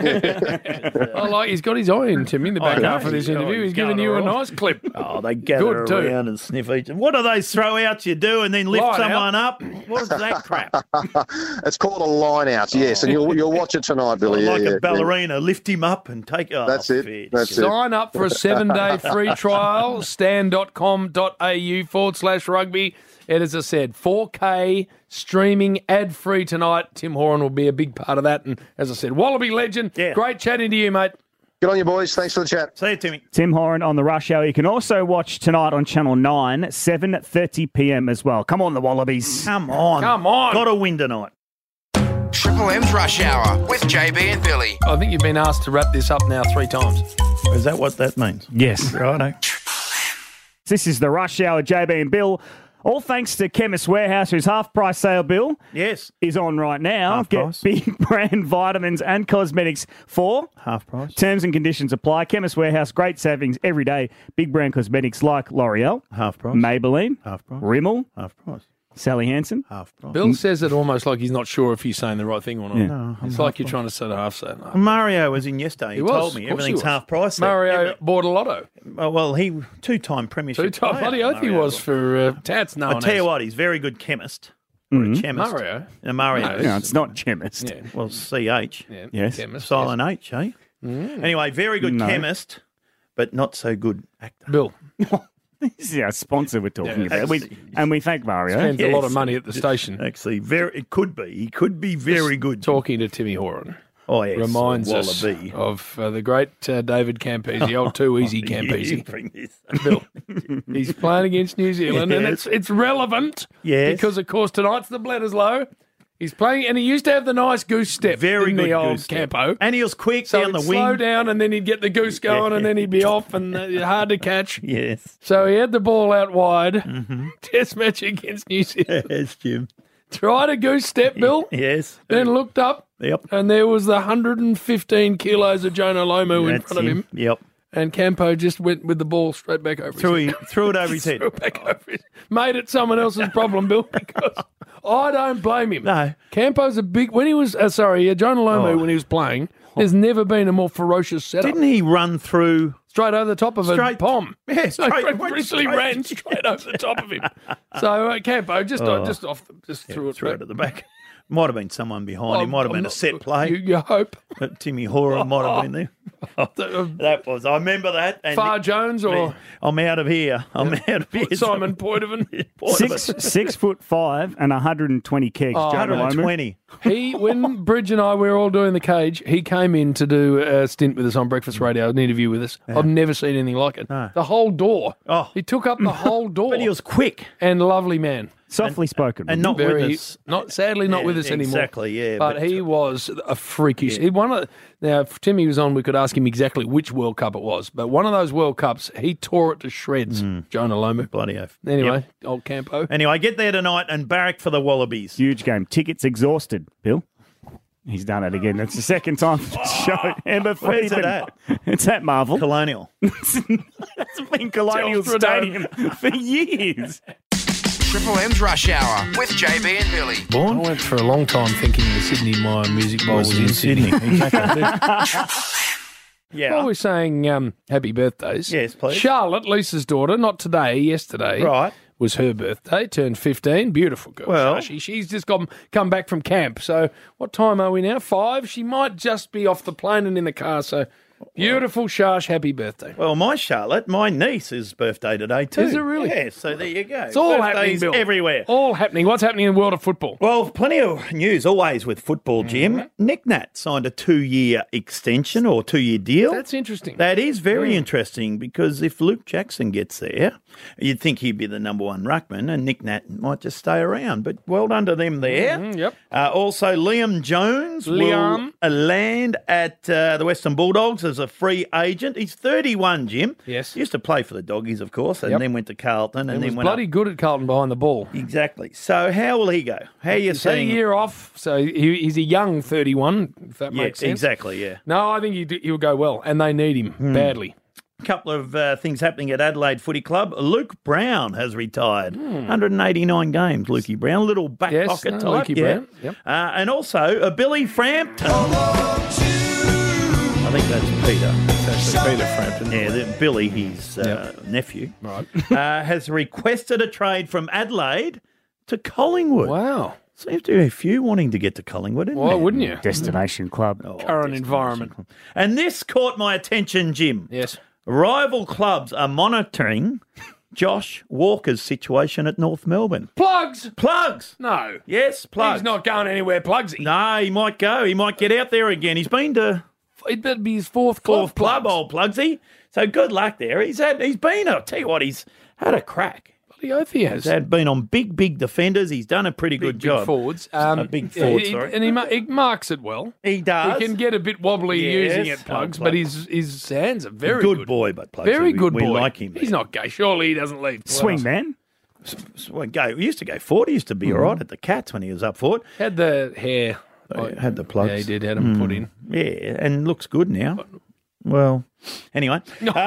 Yeah. I like he's got his eye in, Timmy, in the back I know. half of this Oh, interview. He's he's giving going you a all right. nice clip. Oh, they gather Good too. around and sniff each other. What do those throw outs you do and then lift Line someone up? What is that crap? It's called a line out, yes, and you'll you'll watch it tonight, Billy. like yeah, a yeah, ballerina, lift him up and take it. That's oh, it. fair That's it. Sign up for a seven-day free trial, stan.com.au forward slash rugby. And as I said, four K streaming ad-free tonight. Tim Horan will be a big part of that. And as I said, Wallaby legend. Yeah. Great chatting to you, mate. Good on you, boys. Thanks for the chat. See you, Timmy. Tim Horan on the Rush Hour. You can also watch tonight on Channel nine, seven thirty p.m. as well. Come on, the Wallabies. Come on. Come on. Got to win tonight. Triple M's Rush Hour with J B and Billy. I think you've been asked to wrap this up now three times. Is that what that means? Yes. Righto. This is the Rush Hour, J B and Bill. All thanks to Chemist Warehouse, whose half-price sale, Bill, Yes. is on right now. Half Get price. big brand vitamins and cosmetics for Half price. terms and conditions apply. Chemist Warehouse, great savings every day. Big brand cosmetics like L'Oreal, Half price. Maybelline, Half price. Rimmel, Half price. Sally Hansen. Half price. Bill says it almost like he's not sure if he's saying the right thing or not. Yeah. No, I'm it's half like you're price. trying to say the half say. No. Mario was in yesterday. He, He was, told me of course he everything's was. half price. there. Mario Every- bought a lotto. Oh, well, he two-time premiership. Two-time player, bloody oath he Mario was for uh, Tats. No I one tell has. you what, he's a very good chemist. Or a Mhm. chemist. Mario? No, Mario. No, is. No, it's not chemist. Yeah. Well, C H. Yeah. Yes. Chemist, Silent H, eh? yes. Mm. Anyway, very good No. chemist, but not so good actor. Bill This is our sponsor we're talking Yeah, about. We, actually. and we thank Mario. spends a lot Yes. of money at the station. Actually, very. It could be. He could be very good. Talking to Timmy Horan Oh, yes. reminds us Wallaby. of uh, the great uh, David Campese, old too easy You Campese. bring this. Bill, he's playing against New Zealand, and Yes. it's it's relevant Yes. because, of course, tonight's the Bledisloe. He's playing, and he used to have the nice goose step. Very didn't good he, old goose step. Campo. And he was quick So down the he'd wing. slow down, and then he'd get the goose going, and then he'd be off, and uh, hard to catch. Yes. So he had the ball out wide. Mm-hmm. Test match against New Zealand. Yes, Jim. Tried a goose step, Bill. Yes. Then looked up, Yep. and there was the one hundred fifteen kilos of Jonah Lomu in That's front of him. Yep. And Campo just went with the ball straight back over Threw, his he, threw it over his head. Threw it back over his Made it someone else's problem, Bill, because I don't blame him. No. Campo's a big... When he was... Uh, sorry, yeah, Jonah Lomu, Oh. when he was playing, there's never been a more ferocious setup. Didn't he run through? Straight over the top of a Straight- pom. Yeah, So straight- he went literally straight- ran straight over the top of him. So uh, Campo just uh, Oh. just off, the, just threw it Threw back. it at the back. Might have been someone behind Oh, him. Might have I'm been not- a set play. You, you hope. But Timmy Horan might have been there. That was. I remember that. And Far Jones or I'm out of here. I'm out of here. Simon Poitevin. Six, six foot five and one hundred twenty kegs. Oh, Jonah one hundred twenty. He, when Bridge and I we were all doing the cage, he came in to do a stint with us on Breakfast Radio, an interview with us. I've never seen anything like it. No. The whole door. Oh. He took up the whole door. But he was quick and lovely man. Softly spoken. and not Very, with us. Not sadly, not Yeah, with us anymore. exactly, yeah, But, but- he was a freakish. He one of now. If Timmy was on, we could ask him exactly which World Cup it was. But one of those World Cups, he tore it to shreds. Jonah Lomu. Bloody oath. Anyway, Yep. old Campo. Anyway, get there tonight and barrack for the Wallabies. Huge game. Tickets exhausted, Bill. He's done it again. That's the second time for the show. Emma Where's it Freeman. at? It's at Marvel. Colonial. It's been Colonial Telstra Stadium for years. Triple M's Rush Hour with J B and Billy. I went for a long time thinking the Sydney Mire Music Bowl was, in Sydney. Yeah. While we're saying um, happy birthdays, Yes, please. Charlotte, Lisa's daughter, not today, yesterday, Right. was her birthday, turned fifteen. Beautiful girl. Well- Shashi. She's just come, come back from camp. So what time are we now? Five? She might just be off the plane and in the car. So beautiful, Shash, happy birthday. Well, my Charlotte, my niece's birthday today too. Is it really? Yeah, so there you go. It's all happening, Birthdays Bill. everywhere. All happening. What's happening in the world of football? Well, plenty of news always with football, Jim. Mm-hmm. Nick Nat signed a two-year extension or two-year deal. That's interesting. That is very Mm. interesting because if Luke Jackson gets there, you'd think he'd be the number one ruckman and Nick Nat might just stay around. But well done to them there. Mhm, yep. Uh, also, Liam Jones Liam. will uh, land at uh, the Western Bulldogs as a free agent. He's thirty-one, Jim. Yes. Used to play for the Doggies, of course, and Yep. then went to Carlton and And then was went bloody up. good at Carlton behind the ball. Exactly. So how will he go? How are you He's had a seeing? year off, so he, he's a young thirty-one, if that Yeah, makes sense. exactly, yeah. No, I think he, he'll go well, and they need him Hmm. badly. A couple of uh, things happening at Adelaide Footy Club. Luke Brown has retired. Hmm. one hundred eighty-nine games, Lukey Brown. Little back Yes, pocket no, type. Lukey yeah. Brown, yep. Uh, and also uh, Billy Frampton. I think that's Peter. That's actually Peter Frampton. Yeah, the, Billy, his uh, nephew, Right. uh, has requested a trade from Adelaide to Collingwood. Wow. Seems to be a few wanting to get to Collingwood, isn't Why there? wouldn't you? Destination club. Oh, Current destination environment. club. And this caught my attention, Jim. Yes. Rival clubs are monitoring Josh Walker's situation at North Melbourne. Plugs. Plugs. No. Yes, Plugs. He's not going anywhere, Plugsy. No, he might go. He might get out there again. He's been to It better be his fourth club. fourth club, old Plugsy. So good luck there. He's had. He's been. I'll tell you what. He's had a crack. Bloody oath he has. He's had been on big, big defenders. He's done a pretty Big, good big job. forwards. Um, a big forward, he- sorry. And he, ma- he marks it well. He does. He can get a bit wobbly Yes. using it, Plugs, Oh, but Plugs. his his hands are very good, good. boy, but Plugsy. Very we- good we boy. like him. He's not gay. Surely he doesn't leave. Swing man. Well, go. He used to go forward. He used to be all right at the Cats when he was up forward. Had the hair. Oh, yeah, had the plugs. Yeah, he did. Had them put in. Yeah, and looks good now. Well, anyway.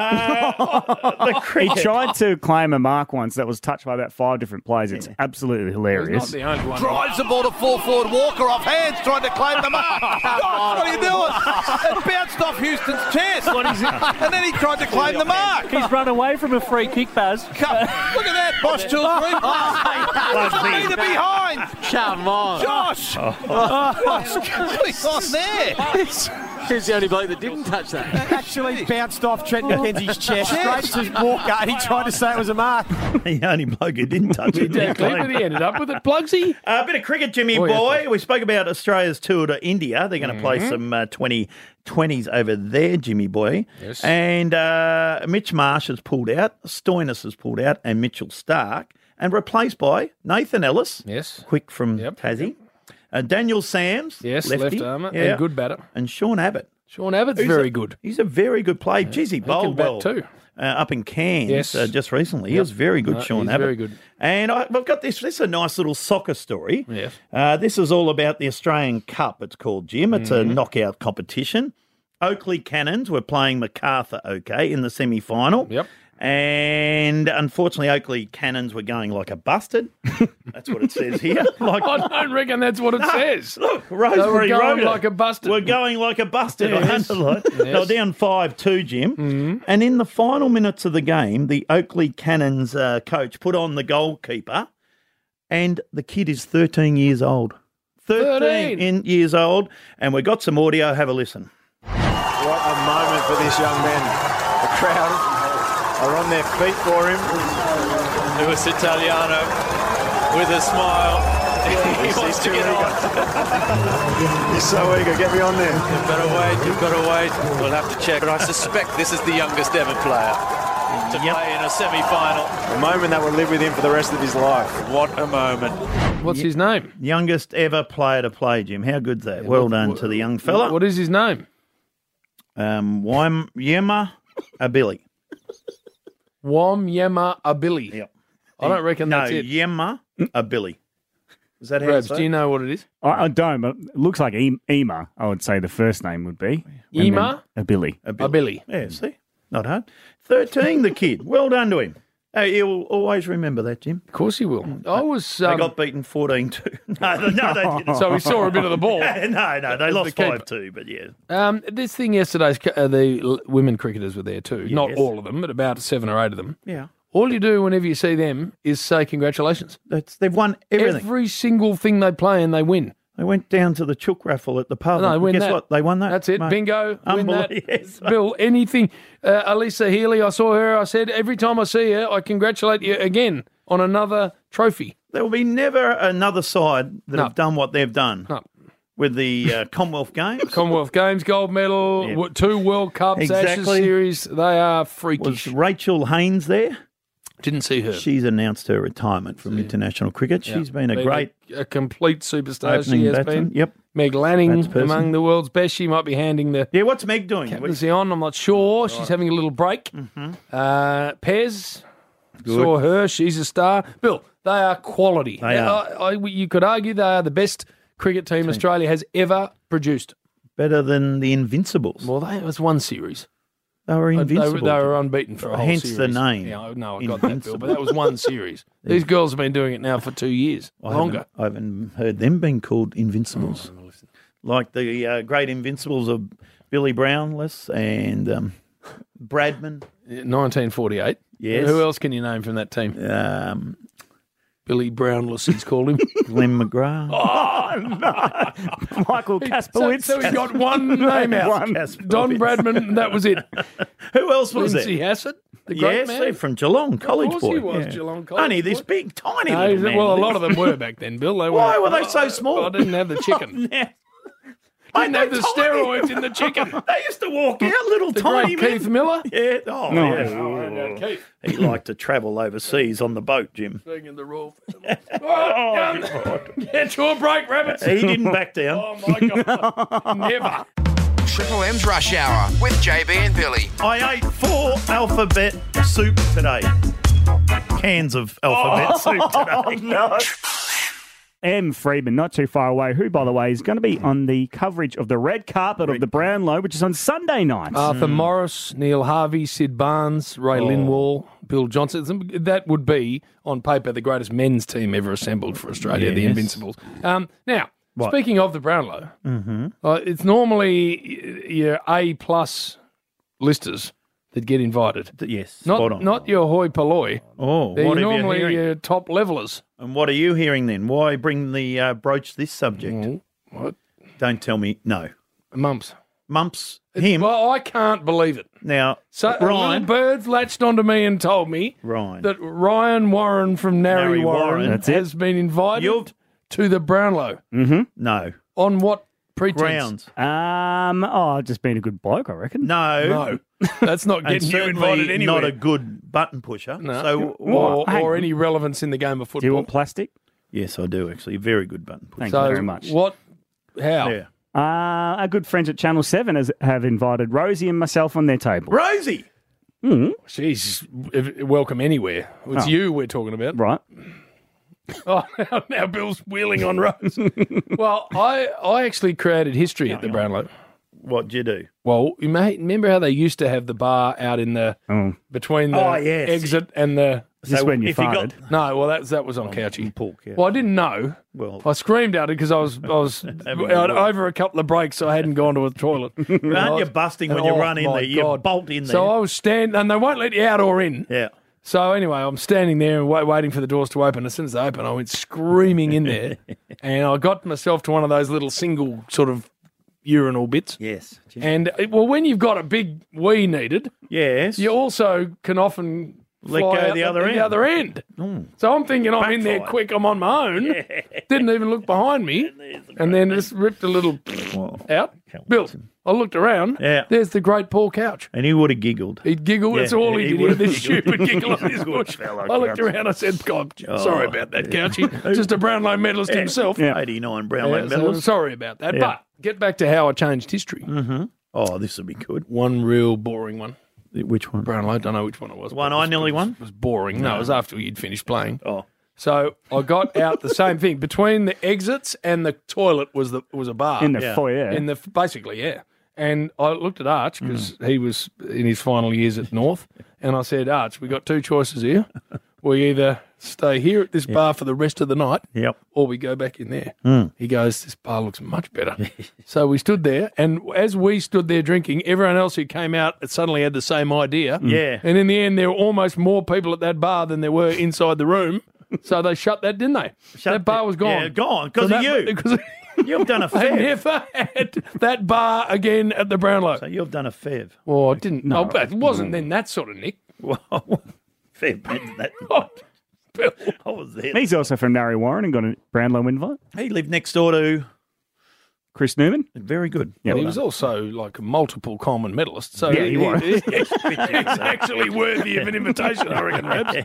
Uh, the He cricket. tried to claim a mark once that was touched by about five different players. It's absolutely He's hilarious. not the only one. Drives the ball to full forward. Walker off hands, trying to claim the mark. What are you doing? It bounced off Houston's chest. And then he tried to claim the mark. He's run away from a free kick, Baz. Come, look at that, Bosch Children. Oh, meter behind. Come on. Josh. What's going on there? He's the only bloke that didn't touch that. Actually bounced off Trent McKenzie's chest straight to Walker, and he tried to say it was a mark. The only bloke who didn't touch it. Exactly, but he ended up with it. Plugsy. A bit of cricket, Jimmy Oh, yes, boy. please. We spoke about Australia's tour to India. They're going to play some uh, twenty twenties over there, Jimmy boy. Yes. And uh, Mitch Marsh has pulled out, Stoinis has pulled out, and Mitchell Stark, and replaced by Nathan Ellis. Yes. Quick from Yep. Tassie. Uh, Daniel Sams. Yes, lefty, left armour yeah, and good batter. And Sean Abbott. Sean Abbott's Who's very a- good. He's a very good player. Jeez, he can bowled bat well too. Uh, up in Cairns Yes. uh, just recently. He Yep. was very good, No, Sean he's Abbott. very good. And I, I've got this. This is a nice little soccer story. Yes. Uh, this is all about the Australian Cup, it's called, Jim. It's Mm-hmm. a knockout competition. Oakley Cannons were playing Macarthur OK in the semi-final. Yep. And unfortunately, Oakley Cannons were going like a busted. That's what it says here. Like, I don't reckon that's what it says. Look, They were Rosemary going wrote it. like a busted. We're going like a busted. I Yes. underline. They were Yes. down five two, Jim. And in the final minutes of the game, the Oakley Cannons uh, coach put on the goalkeeper, and the kid is thirteen years old. thirteen, thirteen. in years old. And we got some audio. Have a listen. What a moment for this young man. The crowd are on their feet for him. Luis Italiano with a smile. He wants to get on. He's so eager. Get me on there. You've got to wait, you've got to wait. We'll have to check. But I suspect this is the youngest ever player to Yep. play in a semi-final. A moment that will live with him for the rest of his life. What a moment. What's his name? Youngest ever player to play, Jim. How good's that? well what- done what- to the young fella. What is his name? Um, Wanyema Abili. Wanyema Abili. Yep. I don't reckon no, that's it. Yema Abili. Is that how Rabs, it's do you know what it is? I, I don't, but it looks like e- Ema, I would say the first name would be. And Ema? then A Billy. Abili. Yeah, see? Not hard. thirteen, the kid. Well done to him. Oh, you'll always remember that, Jim. Of course he will. I was. They Um, got beaten fourteen two. No, no, they didn't. So he saw a bit of the ball. no, no, they As lost the keeper. five two, but yeah. Um, this thing yesterday, uh, the l- women cricketers were there too. Not Yes. all of them, but about seven or eight of them. Yeah. All you do whenever you see them is say congratulations. That's, they've won everything. Every single thing they play and they win. They went down to the chook raffle at the pub. No, they win Guess that. what? They won that. That's it. mate. Bingo. Win that. Unbelievable. Yes. Bill, anything. Uh, Elisa Healy, I saw her. I said, every time I see her, I congratulate you again on another trophy. There will be never another side that No. have done what they've done No. with the uh, Commonwealth Games. Commonwealth Games, gold medal, Yeah. w- two World Cups, Ashes Exactly. series. They are Was freakish. Rachel Haynes there? Didn't see her. She's announced her retirement from international cricket. Yeah. She's been a great a, a complete superstar. opening She has batsman. been. Yep. Meg Lanning, Batsperson. among the world's best. She might be handing the Yeah, what's Meg doing? captaincy on. I'm not sure. She's having a little break. Mm-hmm. Uh, Pez, Good. saw her. She's a star. Bill, they are quality. They are. I, I, you could argue they are the best cricket team Australia has ever produced. Better than the Invincibles. Well, that was one series. They were Uh, invincible. They, were- they were unbeaten for a whole Hence series. the name. Yeah, I- no, I got that, Bill, but that was one series. That was one series. These girls have been doing it now for two years, I longer. Haven't, I haven't heard them being called Invincibles. Oh, like the uh, great Invincibles of Billy Brownless and um, Bradman. nineteen forty-eight. Yes. Who else can you name from that team? Um, Billy Brownless, he's called him. Glenn McGrath. Oh, no. Michael Kaspowitz. So, so he got one name out. One. Don Bradman, that was it. Who else was Lindsay there? Hassett, the great Yes, man. they're from Geelong, college course boy. he was, Yeah. Geelong college Only this boy. big, tiny No, little man. well, a lot of them were back then, Bill. They Why weren't- were they so small? I didn't have the chicken. Oh, Didn't have the steroids in the chicken. They used to walk out, little The tiny great men. Keith Miller. Yeah. Oh, No. yeah. Oh, no, Keith. He liked to travel overseas on the boat, Jim. Speaking of the royal family. Oh, God. Get to a break, rabbits. He didn't back down. Oh, my God. Never. Triple M's Rush Hour with J B and Billy. I ate four alphabet soup today. Cans of alphabet Oh, soup today. no. M. Freeman, not too far away, who, by the way, is going to be on the coverage of the red carpet of the Brownlow, which is on Sunday night. Arthur Morris, Neil Harvey, Sid Barnes, Ray Oh. Lindwall, Bill Johnson. That would be, on paper, the greatest men's team ever assembled for Australia, the Yes. Invincibles. Um, now, What? speaking of the Brownlow, Mm-hmm. uh, it's normally y- your A-plus listers that get invited. Yes, spot Not on. not your hoi polloi. Oh, They're what have you normally hearing? your top levelers. And what are you hearing then? Why bring the uh, broach this subject? What? Don't tell me. No. Mumps. Mumps. Him. Well, I can't believe it. Now, So Ryan. Ryan Birds latched onto me and told me Ryan. that Ryan Warren from Narry, Narry Warren, Warren. That's it. has been invited You've- to the Brownlow. Mm-hmm. No. On what pretense? Grounds. Um, oh, just being a good bloke, I reckon. No. No, that's not And getting you certainly invited anywhere. not a good button pusher. No. So, or, Hang or on. any relevance in the game of football. Do you want plastic? yes, I do actually. Very good button pusher. Thank so you very much. What? How? Yeah. Uh, our good friends at Channel seven has, have invited Rosie and myself on their table. Rosie. Mm, She's welcome anywhere. It's Oh. you we're talking about. right. Oh, now, now Bill's wheeling on Rose. Well, I I actually created history at the Brownlow. What'd you do? Well, you may remember how they used to have the bar out in the Oh. between the Oh, yes. exit and the. Is this So when you if you farted? got- No, well that that was on Couchy. Pork, yeah. Well, I didn't know. Well, I screamed at it because I was I was Having a out look. over a couple of breaks, so I hadn't gone to a toilet. aren't you busting when you Oh, run in my there? You God. bolt in there. So I was standing, and they won't let you out or in. yeah. So anyway, I'm standing there and wait, waiting for the doors to open. As soon as they open, I went screaming in there, and I got myself to one of those little single sort of urinal bits. Yes. And uh, well, when you've got a big wee needed, Yes. you also can often Let fly go out the other end. The other end. Mm. So I'm thinking I'm in there Backfire. quick. I'm on my own. Didn't even look behind me, and then just ripped a little out. Bill, I looked around. Yeah. There's the great Paul Couch. And he would have giggled. He'd giggle. Yeah, That's all he, he did. He would had this have giggled. stupid giggle on his Good bush. fellow, I looked Couch. around. I said, God, Oh. sorry about that, Couchy. Just a Brownlow medalist himself. Yeah. eighty-nine Brownlow Yeah, so medalist. sorry about that. Yeah. But get back to how I changed history. Mm-hmm. Oh, this would be good. One real boring one. Which one? Brownlow, don't know which one it was. One but it I was- nearly it was- won? It was boring. No, it was after you'd finished playing. Oh. So I got out the same thing. Between the exits and the toilet was the was a bar. In the Yeah. foyer. In the basically, yeah. And I looked at Arch because he was in his final years at North, and I said, Arch, we got two choices here. We either stay here at this bar for the rest of the night, Yep. or we go back in there. Mm. He goes, this bar looks much better. So we stood there, and as we stood there drinking, everyone else who came out suddenly had the same idea. Yeah. And in the end, there were almost more people at that bar than there were inside the room. So they shut that, didn't they? that bar was gone. Yeah, gone because So of that- you. Because You've done a I fev. never had that bar again at the Brownlow. So you've done a fev. Well, I didn't. No. No, but it wasn't then that sort of Nick. Well, fev meant that. Oh, Bill. I was there. He's also from Narry Warren and got a Brownlow invite. He lived next door to. Chris Newman. Very good. Yeah, he well was done. also like a multiple Coleman medalist. So Yeah, he was. he's actually worthy of an invitation, I reckon,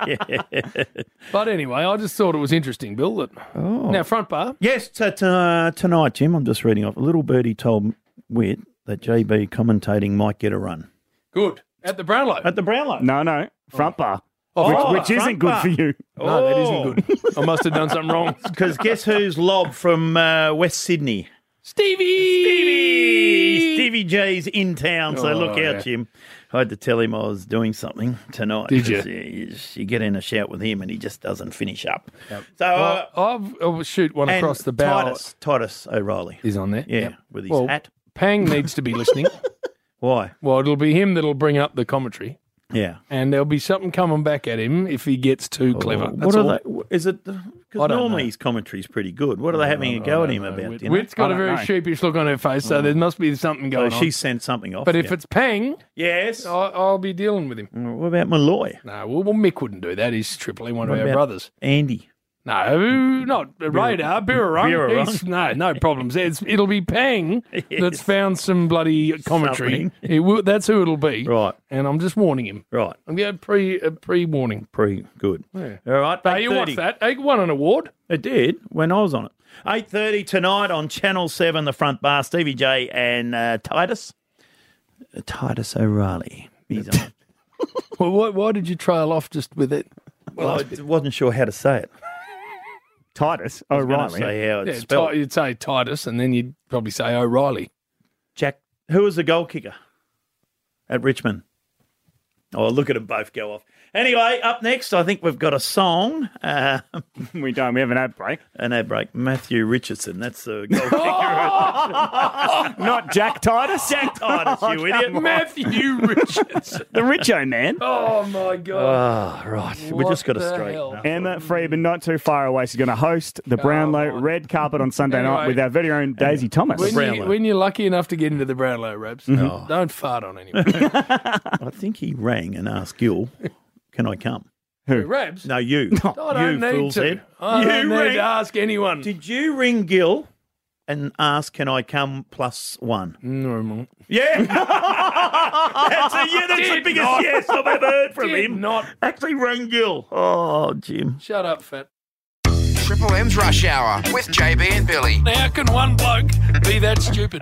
Rabs. But anyway, I just thought it was interesting, Bill. That Oh. now front bar. Yes, t- t- uh, tonight, Jim, I'm just reading off. A little birdie told Wit that J B commentating might get a run. Good. At the Brownlow. At the Brownlow? No, no. Front bar. Oh, which front which bar. isn't good bar. for you. No, that Oh. isn't good. I must have done something wrong. Because guess who's lob from uh, West Sydney? Stevie! Stevie! Stevie J's in town, so Oh, look out, yeah. Jim. I had to tell him I was doing something tonight. Did you? 'cause You, you get in a shout with him and he just doesn't finish up. Yep. So uh, Well, I've, I'll shoot one and across the bow. Titus, Titus O'Reilly. He's on there. Yeah, Yep. with his Well, hat. Pang needs to be listening. Why? Well, it'll be him that'll bring up the commentary. Yeah. And there'll be something coming back at him if he gets too clever. Oh, That's what all. are they? Is it? Because I don't normally know. his commentary's pretty good. What are they having a go at him about? Wit- do you know? Wit's got I a don't very know. sheepish look on her face, so Oh. there must be something going So on. she sent something off. But if yeah. it's Pang, yes, I'll, I'll be dealing with him. What about Malloy? No, well, well, Mick wouldn't do that. He's Triple M, one What of our about brothers. Andy. No, not a radar. Birrarung. Birrarung. He's- No, no problems. It's, it'll be Pang that's found some bloody commentary. Something. It will, that's who it'll be. Right. And I'm just warning him. Right. I'm going pre a pre warning. Pre good. Yeah. All right. But you watched that? It won an award. It did when I was on it. eight thirty tonight on Channel seven, The Front Bar, Stevie J and uh, Titus. Uh, Titus O'Reilly. He's on it. Well, why, why did you trail off just with it? Well, I wasn't sure how to say it. Titus I was gonna O'Reilly. say how it's Yeah, spelled. Ti- you'd say Titus, and then you'd probably say O'Reilly. Jack, who was the goal kicker at Richmond? Oh, look at them both go off. Anyway, up next, I think we've got a song. Uh, we don't. We have an ad break. An ad break. Matthew Richardson. That's the goal kicker. Not Jack Titus. Jack Titus, you idiot. Matthew Richardson. The Richo man. Oh, my God. Oh, right. we What just got to the straighten hell? up. Emma Freeman, not too far away. She's going to host the Brownlow red carpet on Sunday night Anyway. with our very own Daisy Thomas. When, you, Brownlow. when you're lucky enough to get into the Brownlow Rabs, Mhm. don't fart on anyone. I think he rang and asked Gil, can I come? Who? Rabs? No, you. I don't you need fool's to. head. I you don't need rang- to ask anyone. Did you ring Gil and ask, can I come plus one? No, mate. Yeah. that's a, yeah, that's the Did biggest not. yes I've ever heard from Did him. not. Actually rang Gil. Oh, Jim. Shut up, fat. Triple M's Rush Hour with J B and Billy. How can one bloke be that stupid?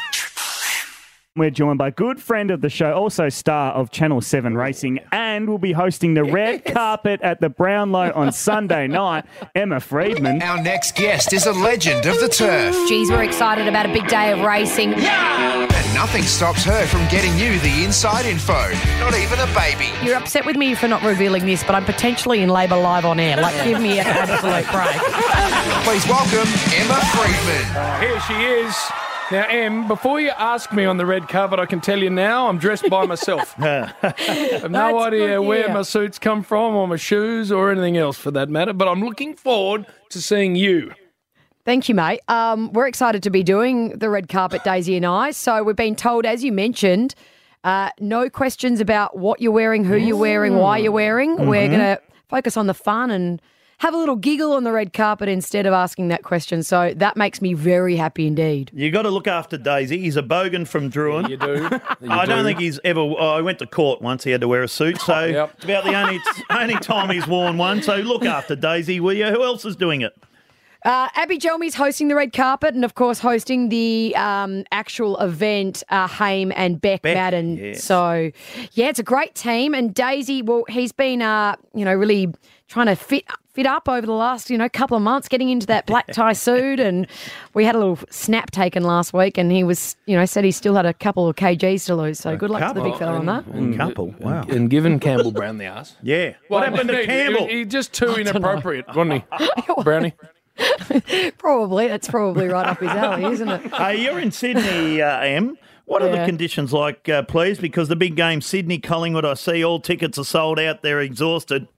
We're joined by good friend of the show, also star of Channel seven Racing, and will be hosting the red carpet at the Brownlow on Sunday night, Emma Freedman. Our next guest is a legend of the turf. Geez, we're excited about a big day of racing. And nothing stops her from getting you the inside info. Not even a baby. You're upset with me for not revealing this, but I'm potentially in labour live on air. Like, give me an absolute break. Please welcome Emma Freedman. Here she is. Now, Em, before you ask me on the red carpet, I can tell you now I'm dressed by myself. I have no That's idea good, where yeah. my suits come from or my shoes or anything else for that matter, but I'm looking forward to seeing you. Thank you, mate. Um, we're excited to be doing the red carpet, Daisy and I. So we've been told, as you mentioned, uh, no questions about what you're wearing, who you're wearing, why you're wearing. We're Mhm. going to focus on the fun and have a little giggle on the red carpet instead of asking that question. So that makes me very happy indeed. You got to look after Daisy. He's a bogan from Druin. You do. You I don't do. think he's ever. Oh, I went to court once. He had to wear a suit, so Yep. it's about the only only time he's worn one. So look after Daisy, will you? Who else is doing it? Uh, Abby Jelmy's hosting the red carpet and, of course, hosting the um, actual event, uh, Haim and Beck, Beck, Madden. yes. So, yeah, it's a great team. And Daisy, well, he's been, uh, you know, really trying to fit fit up over the last, you know, couple of months, getting into that black tie suit. And we had a little snap taken last week and he was, you know, said he still had a couple of kgs to lose. So good luck to the big fella on that. And couple, wow. And, and giving Campbell Brown the ass. Yeah. What happened to indeed, Campbell? He, he just too inappropriate, wasn't he, Brownie? Probably. That's probably right up his alley, isn't it? Hey, you're in Sydney, uh, Em. What are the Yeah. conditions like, uh, please? Because the big game, Sydney Collingwood, I see all tickets are sold out. They're exhausted.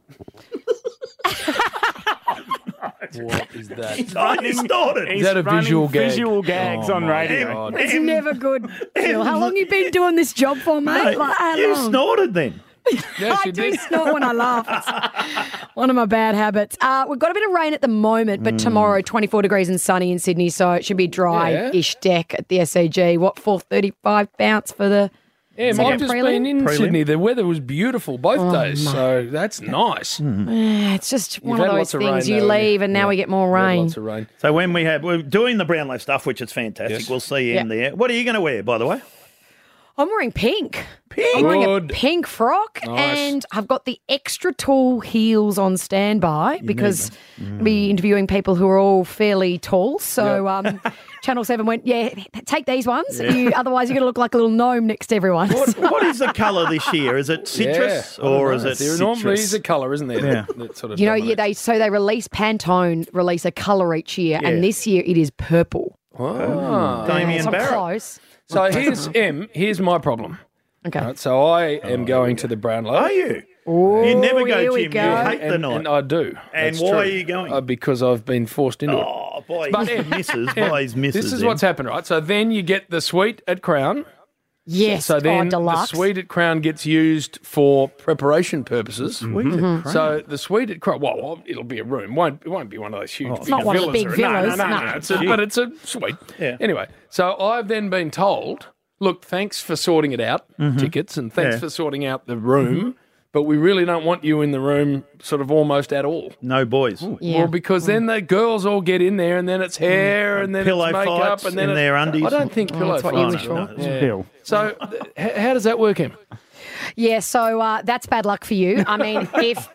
What is that? He's running, snorted. Is that a running visual gag? Visual gags Oh, on my radio. God. It's never good. Phil. How long you been doing this job for, mate? Mate, Like, how you long? snorted then. Yes, I you do did. snort when I laugh. It's one of my bad habits. Uh, we've got a bit of rain at the moment, but tomorrow, twenty-four degrees and sunny in Sydney, so it should be dry-ish deck at the S A G. What, four thirty-five bounce for the Yeah, second I've just prelim? been in Prelim. Sydney. The weather was beautiful both Oh, days, mate. so that's nice. Eh, it's just one had of those lots of things. rain, you though, leave yeah. and now Yeah. we get more We had rain. Lots of rain. So when we have, we're doing the Brownlow stuff, which is fantastic. Yes. We'll see you in Yeah. there. What are you going to wear, by the way? I'm wearing pink. Pink? I'm wearing a Good. pink frock Nice. and I've got the extra tall heels on standby because Mm. I'll be interviewing people who are all fairly tall. So um, Channel seven went, yeah, take these ones. Yeah. You, otherwise you're going to look like a little gnome next to everyone. What, what is the colour this year? Is it citrus Yeah, I don't or know. is it There citrus? normally is a colour, isn't there? Yeah. That, that sort of You know, yeah, dominates. they so they release Pantone release a colour each year, Yeah. and this year it is purple. Ah. Damien so I'm Barrett. close. So here's M. Here's my problem. Okay. Right, so I am going to the Brownlow. Are you? Oh, You never go, here we Jim. go. You hate the and, night. and I do. And That's why true. are you going? Uh, because I've been forced into it. Oh, boy. But His Em, misses. Em, Boy, his misses. This is Em. what's happened, right? So then you get the suite at Crown. Yes, So then oh, the deluxe. suite at Crown gets used for preparation purposes. Suite at Mm-hmm. Crown. So the suite at Crown, well, well, it'll be a room. Won't it won't be one of those huge. Oh, big it's not one of the villas big or- no, villas, No, no, no. no. It's a, but it's a suite. Yeah. Anyway, so I've then been told, look, thanks for sorting it out, tickets, and thanks Yeah. for sorting out the room. But we really don't want you in the room sort of almost at all. No boys. Yeah. Well, because then the girls all get in there and then it's hair and then Pillow it's makeup fights and then in it- their undies. I don't think Oh, pillow that's what you fights. wish for. No, it's Yeah. Bill. So th- h- how does that work, Em? Yeah, so uh, that's bad luck for you. I mean, if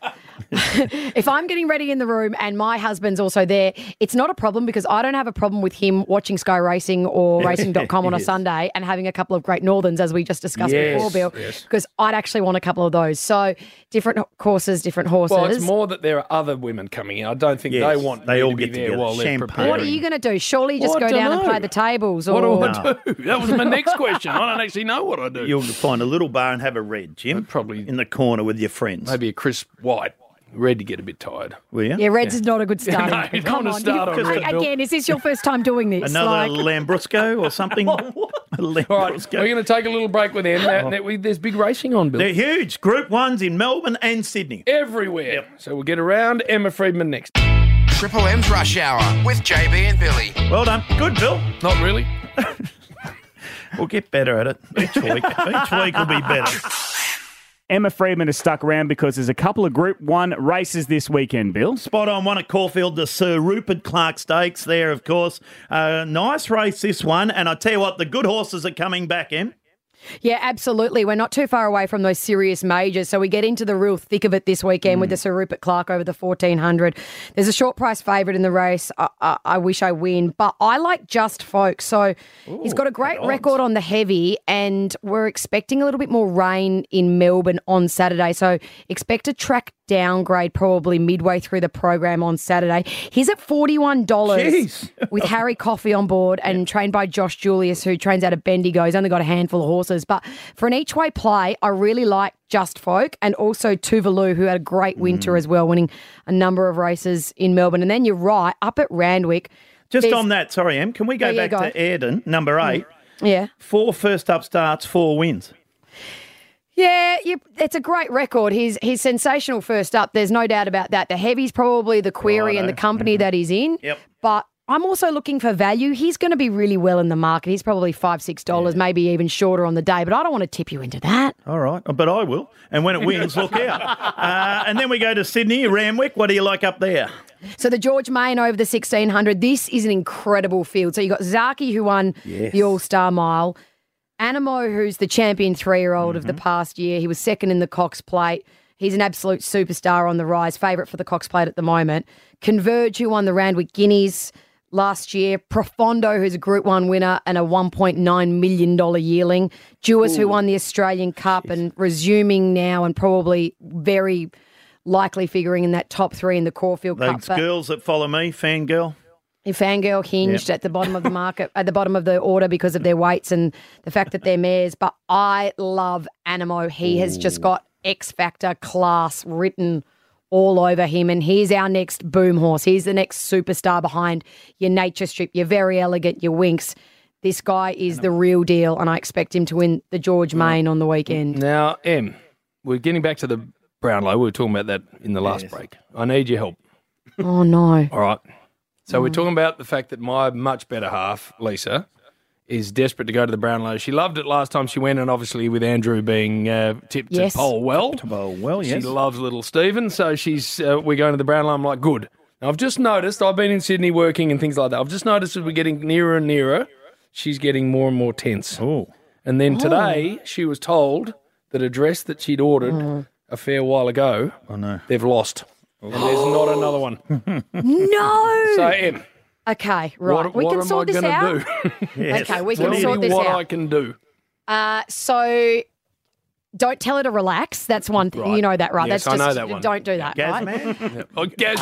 if I'm getting ready in the room and my husband's also there, it's not a problem because I don't have a problem with him watching Sky Racing or racing dot com on a Yes. Sunday and having a couple of Great Northerns, as we just discussed Yes, before, Bill, yes. because I'd actually want a couple of those. So different courses, different horses. Well, it's more that there are other women coming in. I don't think Yes, they want they me all to be get there together. while they're Champagne. preparing. What are you going to do? Surely just Well, I go down and dunno. play the tables? What Or do I do? That was my next question. I don't actually know what I do. You'll find a little bar and have a red, Jim. Probably in the corner with your friends. Maybe a crisp white. Red to get a bit tired. Will you? Yeah, Reds is not a good starting. No, you don't Come want on, to start you- on red, Bill. again. Is this your first time doing this? Another Like- Lambrusco or something? A All right, Lambrusco. we're going to take a little break with them. Now, now, we- there's big racing on, Bill. They're huge. Group ones in Melbourne and Sydney. Everywhere. So we'll get around Emma Friedman next. Triple M's Rush Hour with J B and Billy. Well done. Good, Bill. Not really. We'll get better at it each week. Each week will be better. Emma Freeman has stuck around because there's a couple of Group One races this weekend, Bill. Spot on, one at Caulfield, the Sir Rupert Clark Stakes there, of course. Uh, nice race, this one. And I tell you what, the good horses are coming back, Em. Yeah, absolutely. We're not too far away from those serious majors. So we get into the real thick of it this weekend Mm. with the Sir Rupert Clark over the fourteen hundred. There's a short price favourite in the race. I, I, I wish I win, but I like Just Folk. So he's got a great odds. record on the heavy, and we're expecting a little bit more rain in Melbourne on Saturday. So expect a track downgrade probably midway through the program on Saturday. He's at forty-one dollars Jeez. with Harry Coffey on board and trained by Josh Julius, who trains out of Bendigo. He's only got a handful of horses. But for an each-way play, I really like Just Folk and also Tuvalu, who had a great winter as well, winning a number of races in Melbourne. And then you're right, up at Randwick. Just there's- on that, sorry, Em, can we go Yeah, yeah, back go. to Ayrton, number eight? Yeah. Four first up starts, four wins. Yeah, you, it's a great record. He's he's sensational first up. There's no doubt about that. The heavy's probably the query and the company that he's in. Yep. But I'm also looking for value. He's going to be really well in the market. He's probably five, six dollars, maybe even shorter on the day. But I don't want to tip you into that. All right, but I will. And when it wins, look out. Uh, and then we go to Sydney, Ramwick. What do you like up there? So the George Main over the sixteen hundred. This is an incredible field. So you got Zaki, who won Yes. the All Star Mile. Animo, who's the champion three-year-old of the past year. He was second in the Cox Plate. He's an absolute superstar on the rise, favourite for the Cox Plate at the moment. Converge, who won the Randwick Guineas last year. Profondo, who's a Group one winner and a one point nine million dollars yearling. Jewis, who won the Australian Cup and resuming now and probably very likely figuring in that top three in the Caulfield Cup. Those But girls that follow me, fangirl. Fangirl hinged Yep. at the bottom of the market, at the bottom of the order because of their weights and the fact that they're mares. But I love Animo. He has just got X Factor class written all over him. And he's our next boom horse. He's the next superstar behind your Nature Strip, your Very Elegant, your Winks. This guy is the real deal, and I expect him to win the George Main on the weekend. Now, Em, we're getting back to the Brownlow. We were talking about that in the last break. I need your help. Oh, no. All right. So we're talking about the fact that my much better half, Lisa, is desperate to go to the Brownlow. She loved it last time she went, and obviously with Andrew being uh, tipped Yes. to poll well. To bowl well, yes. She loves little Stephen, so she's uh, we're going to the Brownlow. I'm like, good. Now, I've just noticed, I've been in Sydney working and things like that. I've just noticed as we're getting nearer and nearer, she's getting more and more tense. Oh. And then Oh. today she was told that a dress that she'd ordered Mm. a fair while ago, oh no, they've lost. And there's not another one. No. So, Em, Okay, right. what, we what can am sort I this gonna out. do? Okay, we Tell can me sort this what out. I can do. Uh, so don't tell her to relax. That's one thing. Right. You know that, right? Yes, That's I just, know that one. Don't do that, right? Gazman? Oh, Gaz-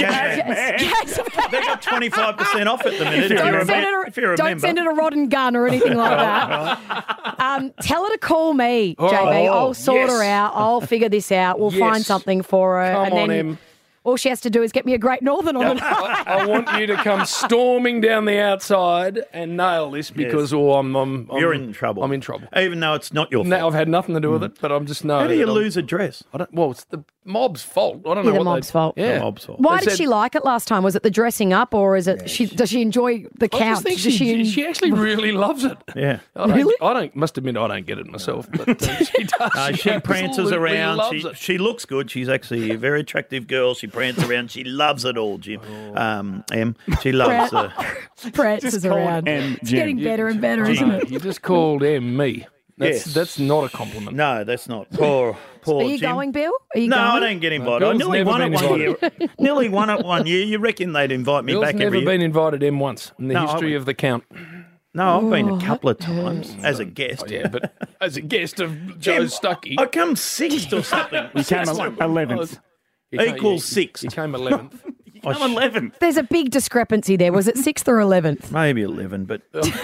They got twenty-five percent off at the minute. If you, Don't remember, send, it a, if you remember. don't send it a rotten gun or anything like that. Um, tell her to call me, Oh, J B. I'll sort yes. her out. I'll figure this out. We'll Yes. find something for her. Come and on, then Em. all she has to do is get me a Great Northern on it. I, I want you to come storming down the outside and nail this because oh, I'm, I'm, I'm You're in trouble. I'm in trouble. Even though it's not your fault. No, I've had nothing to do with it, but I'm just know. How do you that I'm- lose a dress? I don't. Well, it's the mob's fault. I don't Yeah, know the what mob's they, fault. Yeah, The mob's fault. Why They did said- she like it last time? Was it the dressing up, or is it she? Does she enjoy the I couch? just think Does she, she actually really loves it. Yeah. I don't, Really? I don't. Must admit, I don't get it myself, but uh, she does. Uh, she prances absolutely around. Loves She, it. she looks good. She's actually a very attractive girl. She prances around. She loves it all, Jim. Um, Em, she loves uh, prances around? M, It's Jim. getting better and better, You, isn't it? you just called M me. That's Yes. that's not a compliment. No, that's not. Poor, poor Are you Jim. going, Bill? Are you No, going? I don't get invited. Bill's I nearly never won it been one year. invited. Nearly won it one year. You reckon they'd invite me Bill's back never every year? been invited M once in the No, I history haven't. of the count. No, I've been Oh, a couple of that times as a guest. Oh, yeah, but as a guest of Joe Jim, Stuckey, I come sixth or something. You came Sixth. eleventh. he came- equals yeah, sixth. He came eleventh. I'm eleventh. There's a big discrepancy there. Was it sixth or eleventh? Maybe eleven, but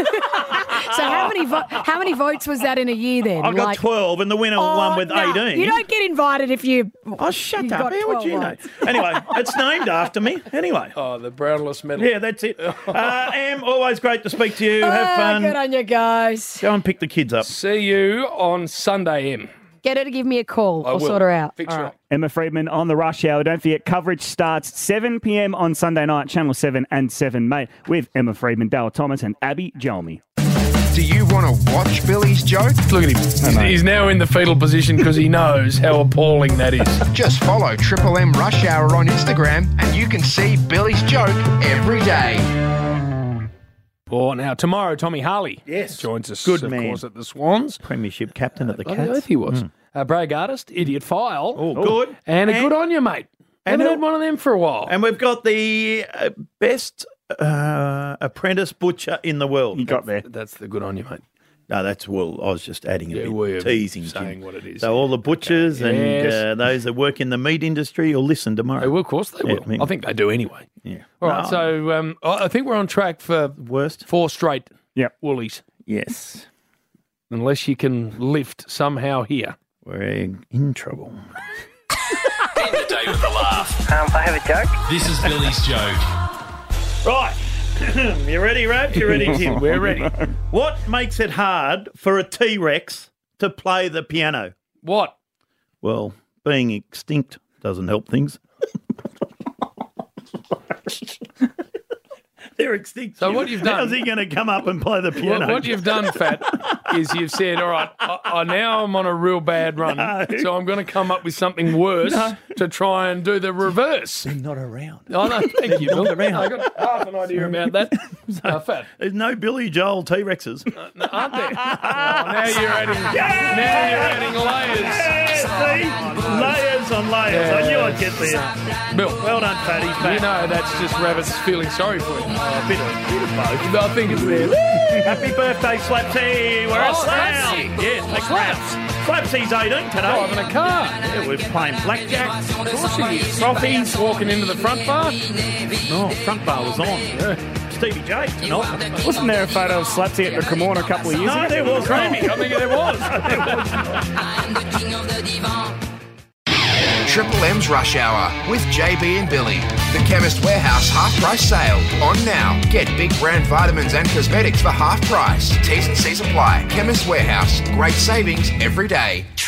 So how many vo- how many votes was that in a year then? I got Like- twelve, and the winner Oh, won with no, eighteen. You don't get invited if you. Oh, shut you up! got How would twelve you know? votes. Anyway, it's named after me. Anyway, Oh, the Brownless medal. yeah, that's it. Uh, Em, always great to speak to you. Have Ah, fun. Good on you guys. Go and pick the kids up. See you on Sunday, M. Get her to give me a call. I I'll will. sort her out. Fix All her right. up. Emma Friedman on the Rush Hour. Don't forget, coverage starts seven p.m. on Sunday night, Channel seven and seven, mate, with Emma Friedman, Dale Thomas and Abby Jolmy. Do you want to watch Billy's joke? Look at him. He's, he's now in the fetal position because he knows how appalling that is. Just follow Triple M Rush Hour on Instagram and you can see Billy's joke every day. Oh, now tomorrow, Tommy Harley Yes. joins us, Good of man. course, at the Swans. Premiership captain at the Bloody Cats. oath he was. Uh, Bragg Artist, Idiot File. Oh, good. And a And- good on you, mate. and Haven't a- had one of them for a while. And we've got the uh, best uh, apprentice butcher in the world. You got there. That's the good on you, mate. No, that's well. I was just adding a Yeah, bit, we're teasing, saying Jim. what it is. So all the butchers and Yes. uh, those that work in the meat industry will listen tomorrow. They will, of course they Yeah, will. I mean- I think they do anyway. Yeah. All right, No, so um, I I think we're on track for worst. four straight Yep. Woolies, Yes, unless you can lift somehow here. we're in trouble. End the day with a laugh. Um, I have a joke. This is Billy's joke. Right. You ready, Rab? You ready, Tim? We're ready. What makes it hard for a T-Rex to play the piano? What? Well, being extinct doesn't help things. They're extinct. So what you've done- How's he going to come up and play the piano? What, what you've done, Fat, is you've said, all right, I, I, now I'm on a real bad run, No. so I'm going to come up with something worse No. to try and do the reverse. They're not around. Oh, no, thank you, Bill. Not around. I got half an idea about that. Uh, Fat, There's no Billy Joel T-Rexes. aren't there? Oh, now you're adding, now you're adding layers. See? Layers on layers. I knew I'd get there. Bill, Well done, Fatty. you know that's just rabbits feeling sorry for you. A bit of, bit of both. I think it's there. Happy birthday, Slapsy. We're Oh, at Slough. Slapsy. Yes, the Slaps. Slapsy's eighteen today. Driving a car. Yeah, we're playing blackjack. Of course he is. Frothies. Walking into the front bar. No, front bar was on. Yeah. Stevie J tonight. Wasn't there a photo of Slapsy at the Cremorne a couple of years No, ago? there was Creamy. I think there was. Triple M's Rush Hour with J B and Billy. The Chemist Warehouse half price sale on now. Get big brand vitamins and cosmetics for half price. T's and C's apply. Chemist Warehouse. Great savings every day.